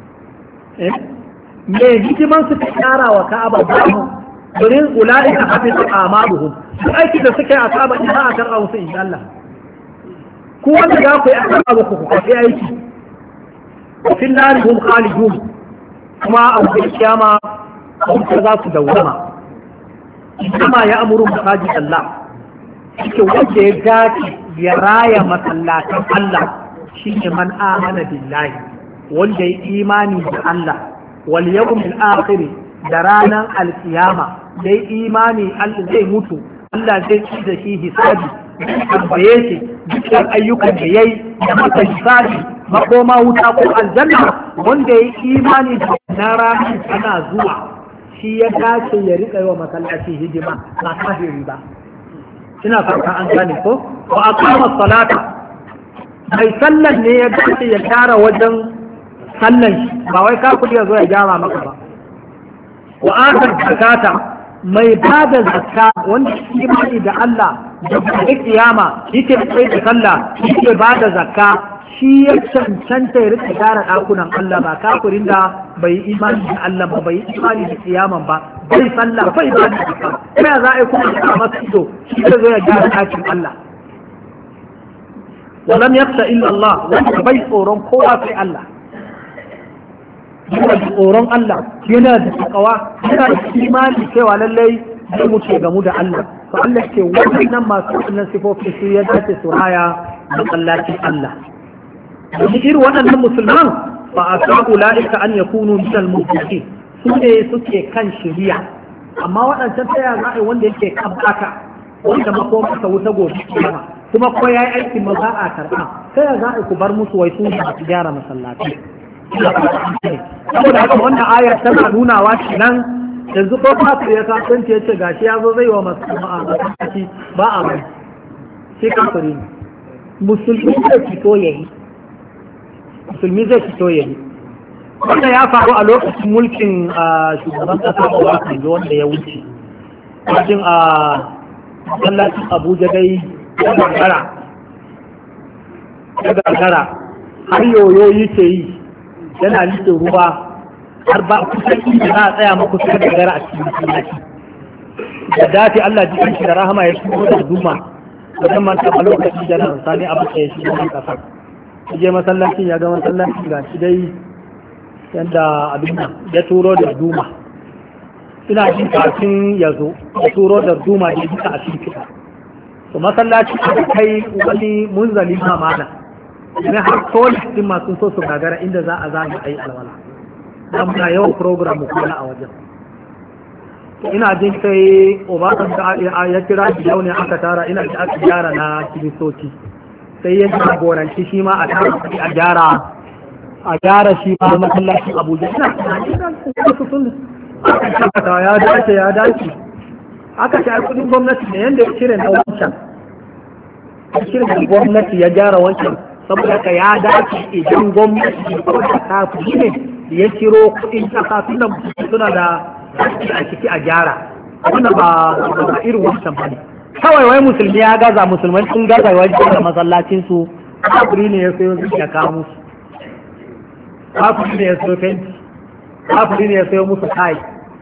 Me hikiman su tsara wa Ka'aba ba mu domin ula'ika hafizu amaluhum, duk aiki da suka yi a Ka'aba ina a karɓa musu insha Allah. Ku wanda za ku yi a Ka'aba ku kwafi aiki. وفي النار هم خالدون كما أو في القيامة هم كذا سدوما كما يأمر مساجد الله شيء وجه ذات يرايا مسلات الله شيء من آمن بالله وجه إيماني بالله واليوم الآخر درانا القيامة زي إيماني زي موتو الله زي كذا شيء حسابي tambaye shi dukkan ayyukan da yayi da maka hisabi makoma wuta ko aljanna wanda ya imani da na ranar ana zuwa shi ya dace ya rika yi wa masallaci hidima ba kafiri ba. Ina fata an gane ko wa aqama salata mai sallan ne ya dace ya tara wajen sallan shi ba wai kafiri ya zo ya gyara maka ba. Wa atar zakata mai bada zakka wanda imani da Allah da kiyama yake tsaye da sallah yake bada zakka shi ya cancanta ya rika gyara ɗakunan Allah ba kafirin da bai imani da Allah ba bai imani da kiyaman ba bai sallah bai ba da zakka ina za a yi kuma a masa ido shi zai zo ya gyara ɗakin Allah walam yakhsha illa Allah wanda bai tsoron kowa sai Allah yana da tsoron Allah yana da takawa yana da imani cewa lallai zai mutu gamu da Allah to Allah ce wannan masu wannan sifofi su ya dace su haya masallacin Allah da irin waɗannan musulman fa asabu la'ika an yakunu min al-muttaqin su ne suke kan shari'a amma waɗancan taya za a yi wanda yake kan baka wanda makomarsa wuta gobe kiyama kuma ko yayi aikin ma za a karɓa sai za a ku bar musu wai su su gyara masallaci saboda haka wannan ayar tana nunawa kenan yanzu ko kafir ya kasance ya ce gashi ya zo zai wa masallaci ba a mai sai kafiri ne musulmi zai fito yayi musulmi zai fito yayi wanda ya faru a lokacin mulkin shugaban kasa Obasanjo wanda ya wuce wajen a masallacin Abuja dai ya gagara har yoyo yake yi yana nufin ruwa har ba kusan inda za a tsaya maku sai da gara a cikin masallaci da dace Allah ji shi da rahama ya shigo da duma wajen manta a lokacin da nan sani abu ya shigo da kasa je masallacin ya ga masallacin ga shi dai yanda abin nan ya turo da duma ina jin kafin ya zo ya turo da duma da duka a cikin to masallaci da kai wani munzali mamana ne har toilet din masu so su gagara inda za a zama ai alwala dan muna yawan program mu kula a wajen ina jin sai Obasanjo ya kira shi yau ne aka tara ina da aka gyara na kiristoci sai ya jagoranci shi ma a gyara shi ma masallacin Abuja ina su sun aka ya dace aka ce kudin gwamnati ne yanda ya cire na wancan a cire da gwamnati ya gyara wancan saboda ka ya dace idan gwamnati wadda kafin ne ya ciro kudin kasa suna da a ciki a gyara wannan ba irin wancan ba ne kawai wai musulmi ya gaza musulmai sun gaza wajen da masallacin su kafiri ne ya sayo ya kawo musu kafiri ne ya sayo fenti kafiri ne ya sayo musu kai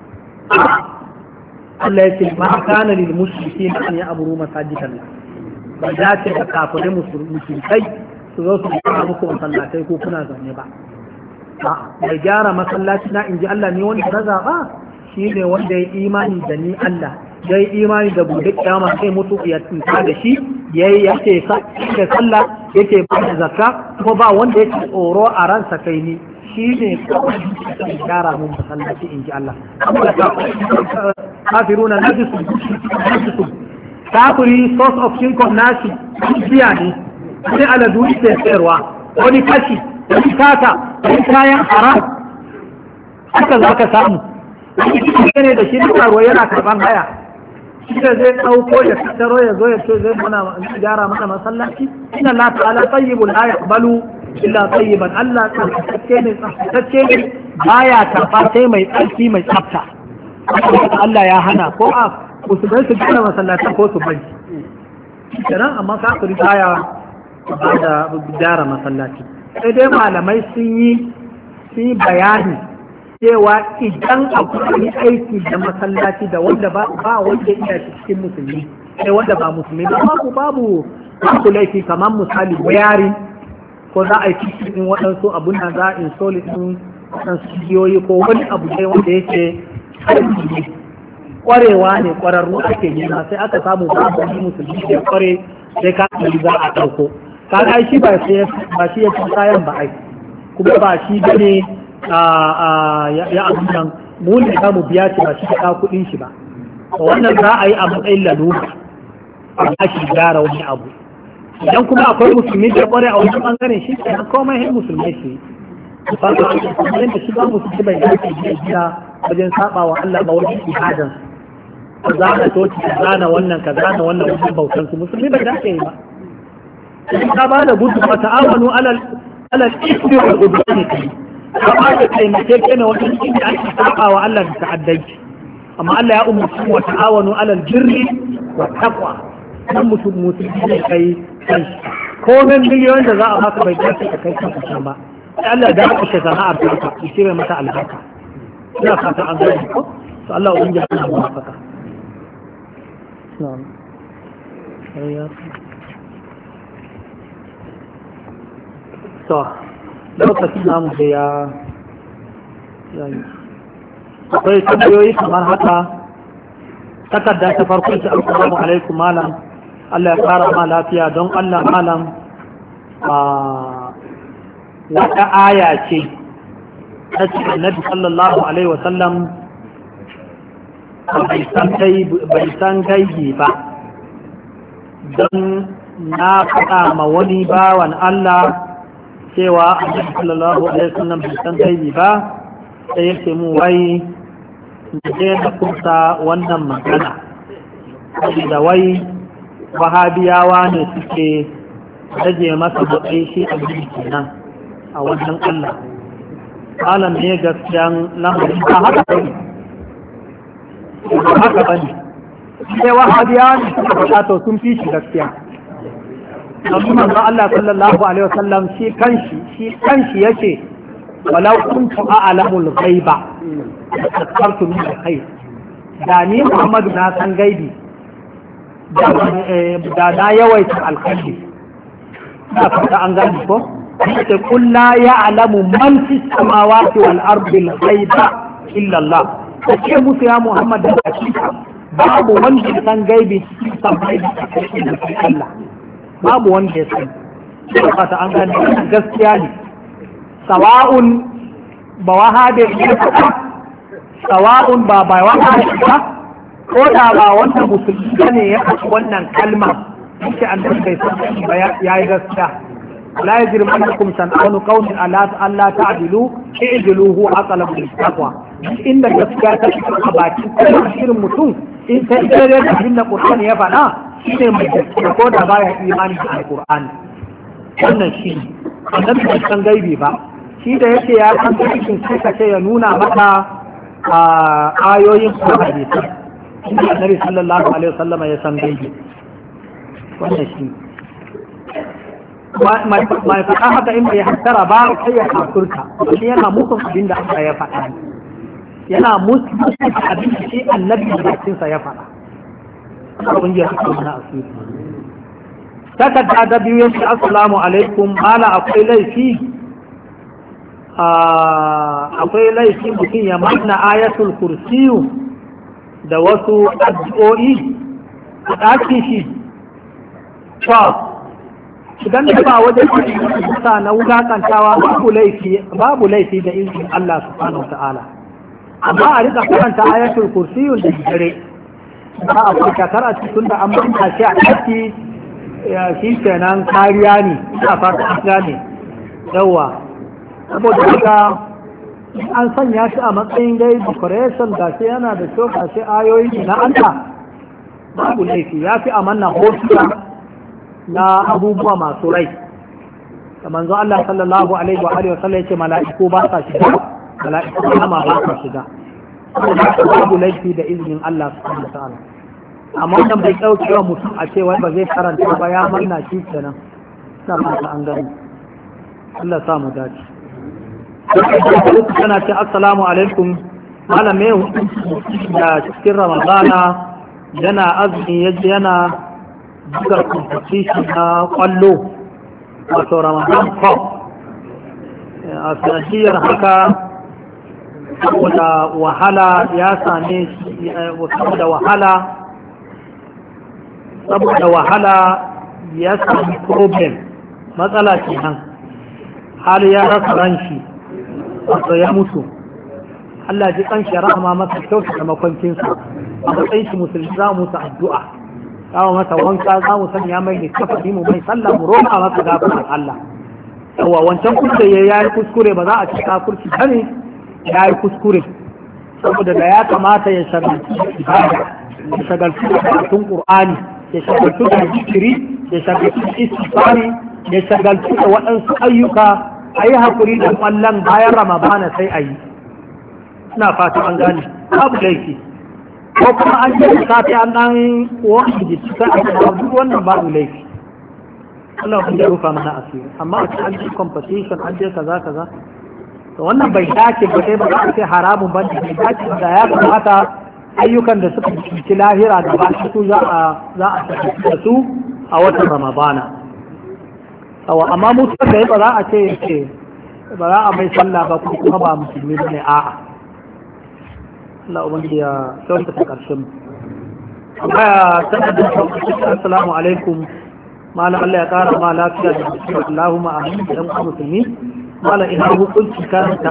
Allah ya ce ma kana lil mushrikin an ya'muru masajidan ba da ce da kafirai mushrikai su zo su gyara muku masallatai ko kuna zaune ba mai gyara masallaci na inji Allah ne wanda na zaɓa shi ne wanda ya imani da ni Allah ya yi imani da gobe kiyama sai mutu ya tunta da shi yayi yake sallah yake ba da zakka kuma ba wanda yake tsoro a ransa kai ni shi ne kawai da gyara mun masallaci in ji Allah kafiruna najisu kafiri source of income nashi biya ne sai aladu ke sayarwa wani kashi wani kata wani kayan haram haka za ka samu ne da shi duka ruwa yana karban haya shi da zai ɗauko ya tattaro ya zo ya ce zai mana gyara mana masallaci inna Allah ta'ala tayyibun la yaqbalu illa tayyiban Allah tsaftace ne baya karba sai mai tsarki mai tsafta Allah ya hana ko a musulmai su gyara masallacin ko su bari kenan amma kafiri baya ba da gyara masallaci sai dai malamai sun yi bayani cewa idan akwai aiki da masallaci da wanda ba wanda iya cikin musulmi sai wanda ba musulmi ba babu laifi kamar misali wayari ko za a yi cikin waɗansu abun da za a install din waɗansu igiyoyi ko wani abu dai wanda yake kwarewa ne kwararru ake nema sai aka samu babu wani musulmi da kware sai ka za a ɗauko ka ai shi ba shi ya fi kayan ba ai kuma ba shi bane ya abin nan mu ne za mu biya shi ba shi ka kuɗin shi ba wannan za a yi a matsayin lalura a shi gyara wani abu idan kuma akwai musulmi da kware a wani bangaren shi ke komai hin musulmai shi yadda shi ba musulmi bai dace gida wajen saba wa Allah ba wajen ibadan ka zana toci ka zana wannan wajen bautan su musulmi bai dace yi ba ka ba da gudu ba ta'awanu alal isri wal udwani kai ka ba da taimake kana wajen inda ake saba wa Allah da ta'addanci amma Allah ya umarci wa ta'awanu alal birri wa taqwa dan musulmi ne kai komen miliyoyin da za a baka bai dace ka kai kan ba sai Allah da aka ce sana'ar ta ki cire mata albarka ina fata an gani ko to Allah ubin ya hana mu faka na'am to lokacin namu da ya akwai tambayoyi kamar haka takarda ta farko ta assalamu alaikum malam Allah ya fara ma lafiya don Allah malam wata aya ce ta ce annabi sallallahu alaihi wasallam bai san gaibi ba don na faɗa ma wani bawan Allah cewa annabi sallallahu alaihi wasallam bai san gaibi ba sai yake mu wai je na kusa wannan magana da wai wahabiyawa ne suke rage masa matsayi shi a kenan a wannan Allah alam ne gaskiyan lamarin ba haka bane ba haka bane sai wahabiyawa ne suka faɗa to sun fi shi gaskiya amma manzo Allah sallallahu alaihi wasallam shi kanshi yake walau kuntu a'lamul ghaiba tasartu min alkhair da ni Muhammadu na san gaibi da na yawaita alkhairi na fata an gani ko sai kun la ya'lamu man fi samawati wal ardi al ghaiba illa Allah kace musu ya Muhammad da hakika babu wanda ya san gaibi sabai da Allah babu wanda ya san na fata an gani gaskiya ne sawa'un ba wahabe ne sawa'un ba wahabe ba ko da ba wanda musulmi ne ya faɗi wannan kalma yake annabi bai san ba yayi gaskiya la yajrimannakum shan'anu qawmin alla ta'dilu i'dilu huwa aqlabu lit-taqwa inda gaskiya ta fito a bakin irin mutum in ta ire da abin da Qur'ani ya faɗa shine mai gaskiya ko da baya imani da Qur'ani wannan shi annabi bai san gaibi ba shi da yake ya san cikin sai ka ce ya nuna maka ayoyin Qur'ani inda annabi sallallahu alaihi wasallam ya san gaibi wannan shi mai faɗa haka in bai hattara ba sai ya kafurta shi yana musun abin da Allah ya faɗa yana musun abin da shi annabi da bakinsa ya faɗa abin ya fito mana asiri takarda da biyu yace assalamu alaikum mala akwai laifi akwai laifin mutum ya manna ayatul kursiyu da wasu addu'o'i a ɗakin shi idan da ba wajen kusa na wulakantawa babu laifi da izinin Allah subhanahu ta'ala amma a rika karanta ayatul kursiyu da dare ba a furkatar a cikin da an manta shi a ɗaki shi kenan kariya ne ina fata ne yawa saboda haka an sanya shi a matsayin dai decoration da shi yana da kyau ga shi ayoyi na Allah babu laifi ya fi amanna hotuna na abubuwa masu rai da manzo Allah sallallahu alaihi wa alihi wasallam yace mala'iku ba sa shiga mala'iku kuma ba sa shiga babu laifi da izinin Allah subhanahu wa ta'ala amma wannan bai dauke wa mutum a ce wai ba zai karanta ba ya manna shi kenan na fata an gani Allah sa mu dace kana ce assalamu alaikum malam me da cikin ramadana yana azumi yaje yana buga competition na kwallo wato ramadan cup a sanadiyar haka saboda wahala ya same shi saboda wahala ya sami problem matsala ce nan har ya rasa ran shi wato ya mutu Allah ji kanshi ya rahama masa kyauta da makwancinsa a matsayin shi musulmi za mu musu addu'a za mu masa wanka za mu sanya mai ne kafa mu mai sallah mu roƙa masa gafarar Allah yawa wancan kuskure ya yi kuskure ba za a ci kafurci bane ya yi kuskure saboda da ya kamata ya shagaltu da ibada ya shagaltu da karatun Qur'ani ya shagaltu da zikiri ya shagaltu da istighfari ya shagaltu da waɗansu ayyuka a yi haƙuri da ƙwallon bayan Ramadana sai a yi ina fata an gane babu laifi ko kuma an yi safi an ɗan wani jiki sai a kan duk wannan babu laifi Allah kun ya rufa mana asiri amma a cikin an ji competition an je kaza kaza to wannan bai dace ba sai ba za a ce haramun ban bai dace da ya kamata ayyukan da suka ci lahira da ba su za a tafi da su a watan Ramadana amma mutuwar da ba za a ce ba za a mai sallah ba kuma ba musulmi ba ne a'a Allah ubangiji ya kyauta ta ƙarshen amma ya sanar da assalamu alaikum malam Allah ya ƙara ma lafiya da bismillah Allahumma amin da ɗan musulmi malam ina hukunci karanta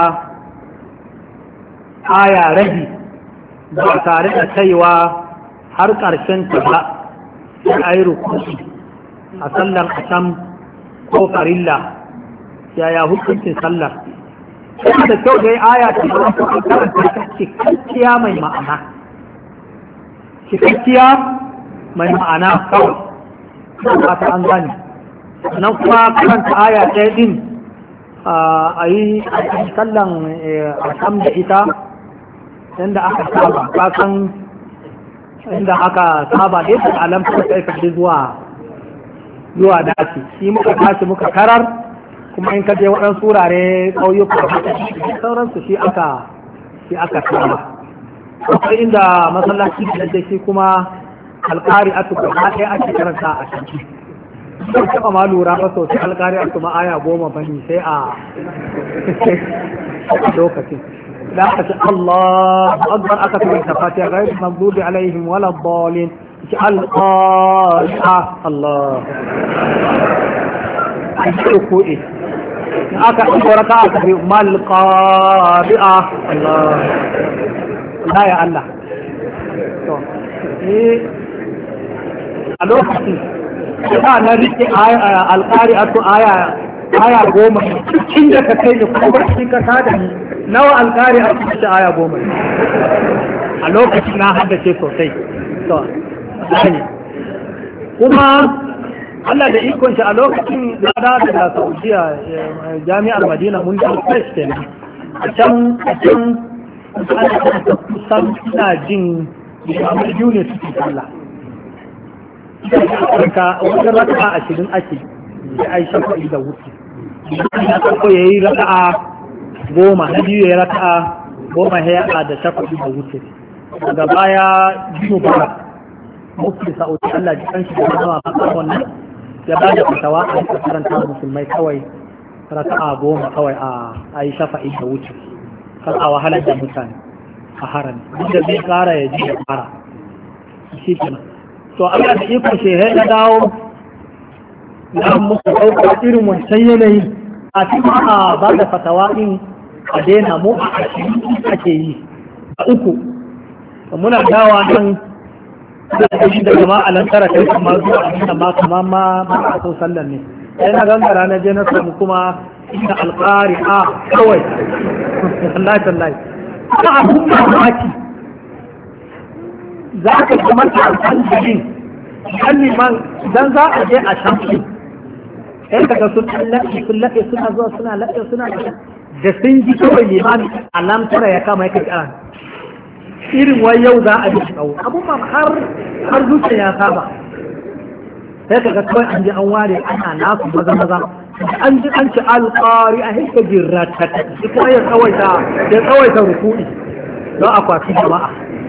aya rabi ba tare da kaiwa har ƙarshen ta ba sai a yi rukunci a sallar asham ko farilla yaya hukuncin sallar yana da kyau dai aya ta zama ta karanta ta cikakkiya mai ma'ana cikakkiya mai ma'ana kawai ba ta an gane nan kuma karanta aya ɗaya din a yi sallan asham da ita inda aka saba kasan inda aka saba da yadda alamta ta aikace zuwa dace shi muka tashi muka karar kuma in ka je waɗansu wurare ƙauyuka sauransu shi aka saba akwai inda masallaci da shi kuma alƙari a tuka ɗaya ake karanta a ciki sai taɓa ma lura ba sosai alƙari a tuma aya 10 bane sai a lokacin da aka ce Allah akbar aka fi ta fatiha ghayr maghdubi alaihim wala dhalin ce al-qari'a Allah ai ko aka ɗauko raka a tafi mal qari'a Allah la ya Allah to a lokacin da na rike al-qari'atu aya 10 inda ka kai da kuma shi ka tada ni nawa al-qari'atu ta aya 10 a lokacin na haddace sosai to kuma Allah da ikon shi a lokacin na da Saudiya jami'ar Madina mun ji Christian a can ana da kusan ina jin jami'ar unit suke sallah wajen raka'a 20 ake da Aisha kuɗi da wuce ya farko ya yi raka'a 10 na biyu ya yi raka'a 10 ya da shafa'i da wuce daga baya jinu ba mufti Saudi Allah ji kanshi da zama a wannan ya ba da fitawa a karanta musulmai kawai raka'a 10 kawai a yi shafa'i da wuce kan a wahalar da mutane a haram duk da zai kara ya ji da kara shi kenan to Allah da ikon shehe na dawo na muku ɗauka irin wancan yanayi a cikin a ba da fatawa ɗin a daina mu a ake yi a uku muna dawa nan da shi da jama'a nan tara kai kuma zuwa a cikin ma kamar ma a so sallan ne sai na gangara na je na samu kuma inda alƙari a kawai Allah tallahi ta abun mamaki za ka kuma ta alƙalin kan liman dan za a je a shamsi sai kaga sun laɓe suna zuwa suna laɓe suna da sun ji kawai liman alam tara ya kama yake kira irin wai yau za a ji tsawo abun ba har zuciya ya saba sai kaga kawai an ji an ware ana nasu maza an ji an ci alƙari a hika jirrata shi kuma ya tsawaita rukuni don akwati jama'a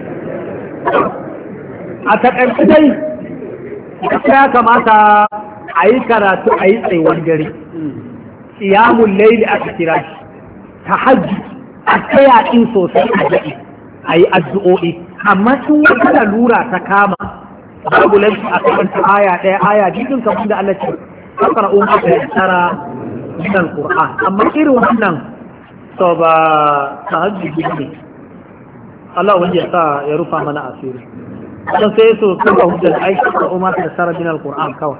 a taƙaice dai ya kamata a yi karatu a yi tsaiwar dare siyamun laili aka kira shi ta hajji a tsaya ɗin sosai a daɗi a yi addu'o'i amma in wata lalura ta kama babu laifi a karanta aya ɗaya aya jikin kamar da Allah ce fakara umar da ya tsara nan Qur'an amma irin wannan to ba ta hajji ne Allah wanda ya sa ya rufa mana asiri don sai su kuma hujjar aiki da umar da tsara min al-Qur'an kawai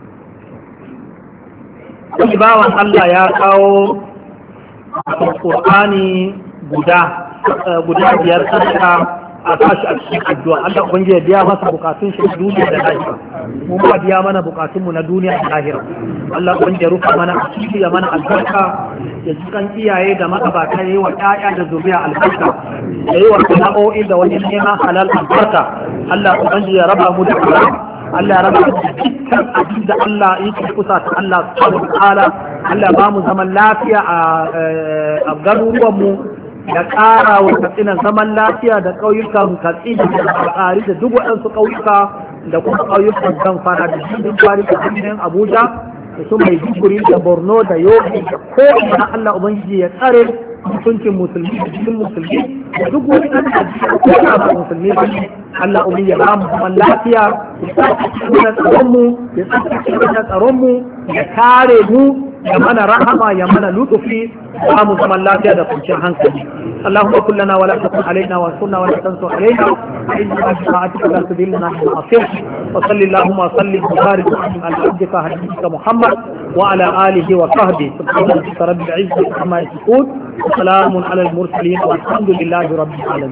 wani bawan Allah ya kawo Qur'ani guda 5 sadaka a tashi a cikin addu'a Allah ubangiji ya biya masa bukatun shi duniya da lahira mu ma biya mana bukatun mu na duniya da lahira Allah ubangiji ya rufa mana asiri ya mana albarka ya ji kan iyaye da makabata yayi wa ƴaƴa da zuriya albarka yayi wa sana'o'i da wani neman halal albarka Allah ubangiji ya raba mu da haram Allah ya raba mu da dukkan abin da Allah yake kusa ta Allah subhanahu wa ta'ala Allah ba mu zaman lafiya a garuruwan mu da ƙara wa katsinan zaman lafiya da ƙauyukan katsina da tsari da duk waɗansu ƙauyuka da kuma ƙauyukan zamfara da jirgin kwari da hannun abuja da su mai jikuri da borno da yobe da ko'ina allah ubangiji ya tsare mutuncin musulmi da cikin musulmi da duk wani ɗan da ko ba musulmi ba allah ubangiji ya ba mu zaman lafiya ya tsarkake mana tsaronmu ya tsarkake mana tsaronmu ya kare mu ya mana rahama ya mana lutufi ba mu zaman lafiya da kwanciyar hankali اللهم كن لنا ولا تكن علينا وانصرنا ولا تنصر علينا فإننا بطاعتك لا تذلنا من معصيتك وصل اللهم وسلم وبارك على عبدك حبيبك محمد وعلى آله وصحبه سبحان ربك رب العزة عما يصفون وسلام على المرسلين والحمد لله رب العالمين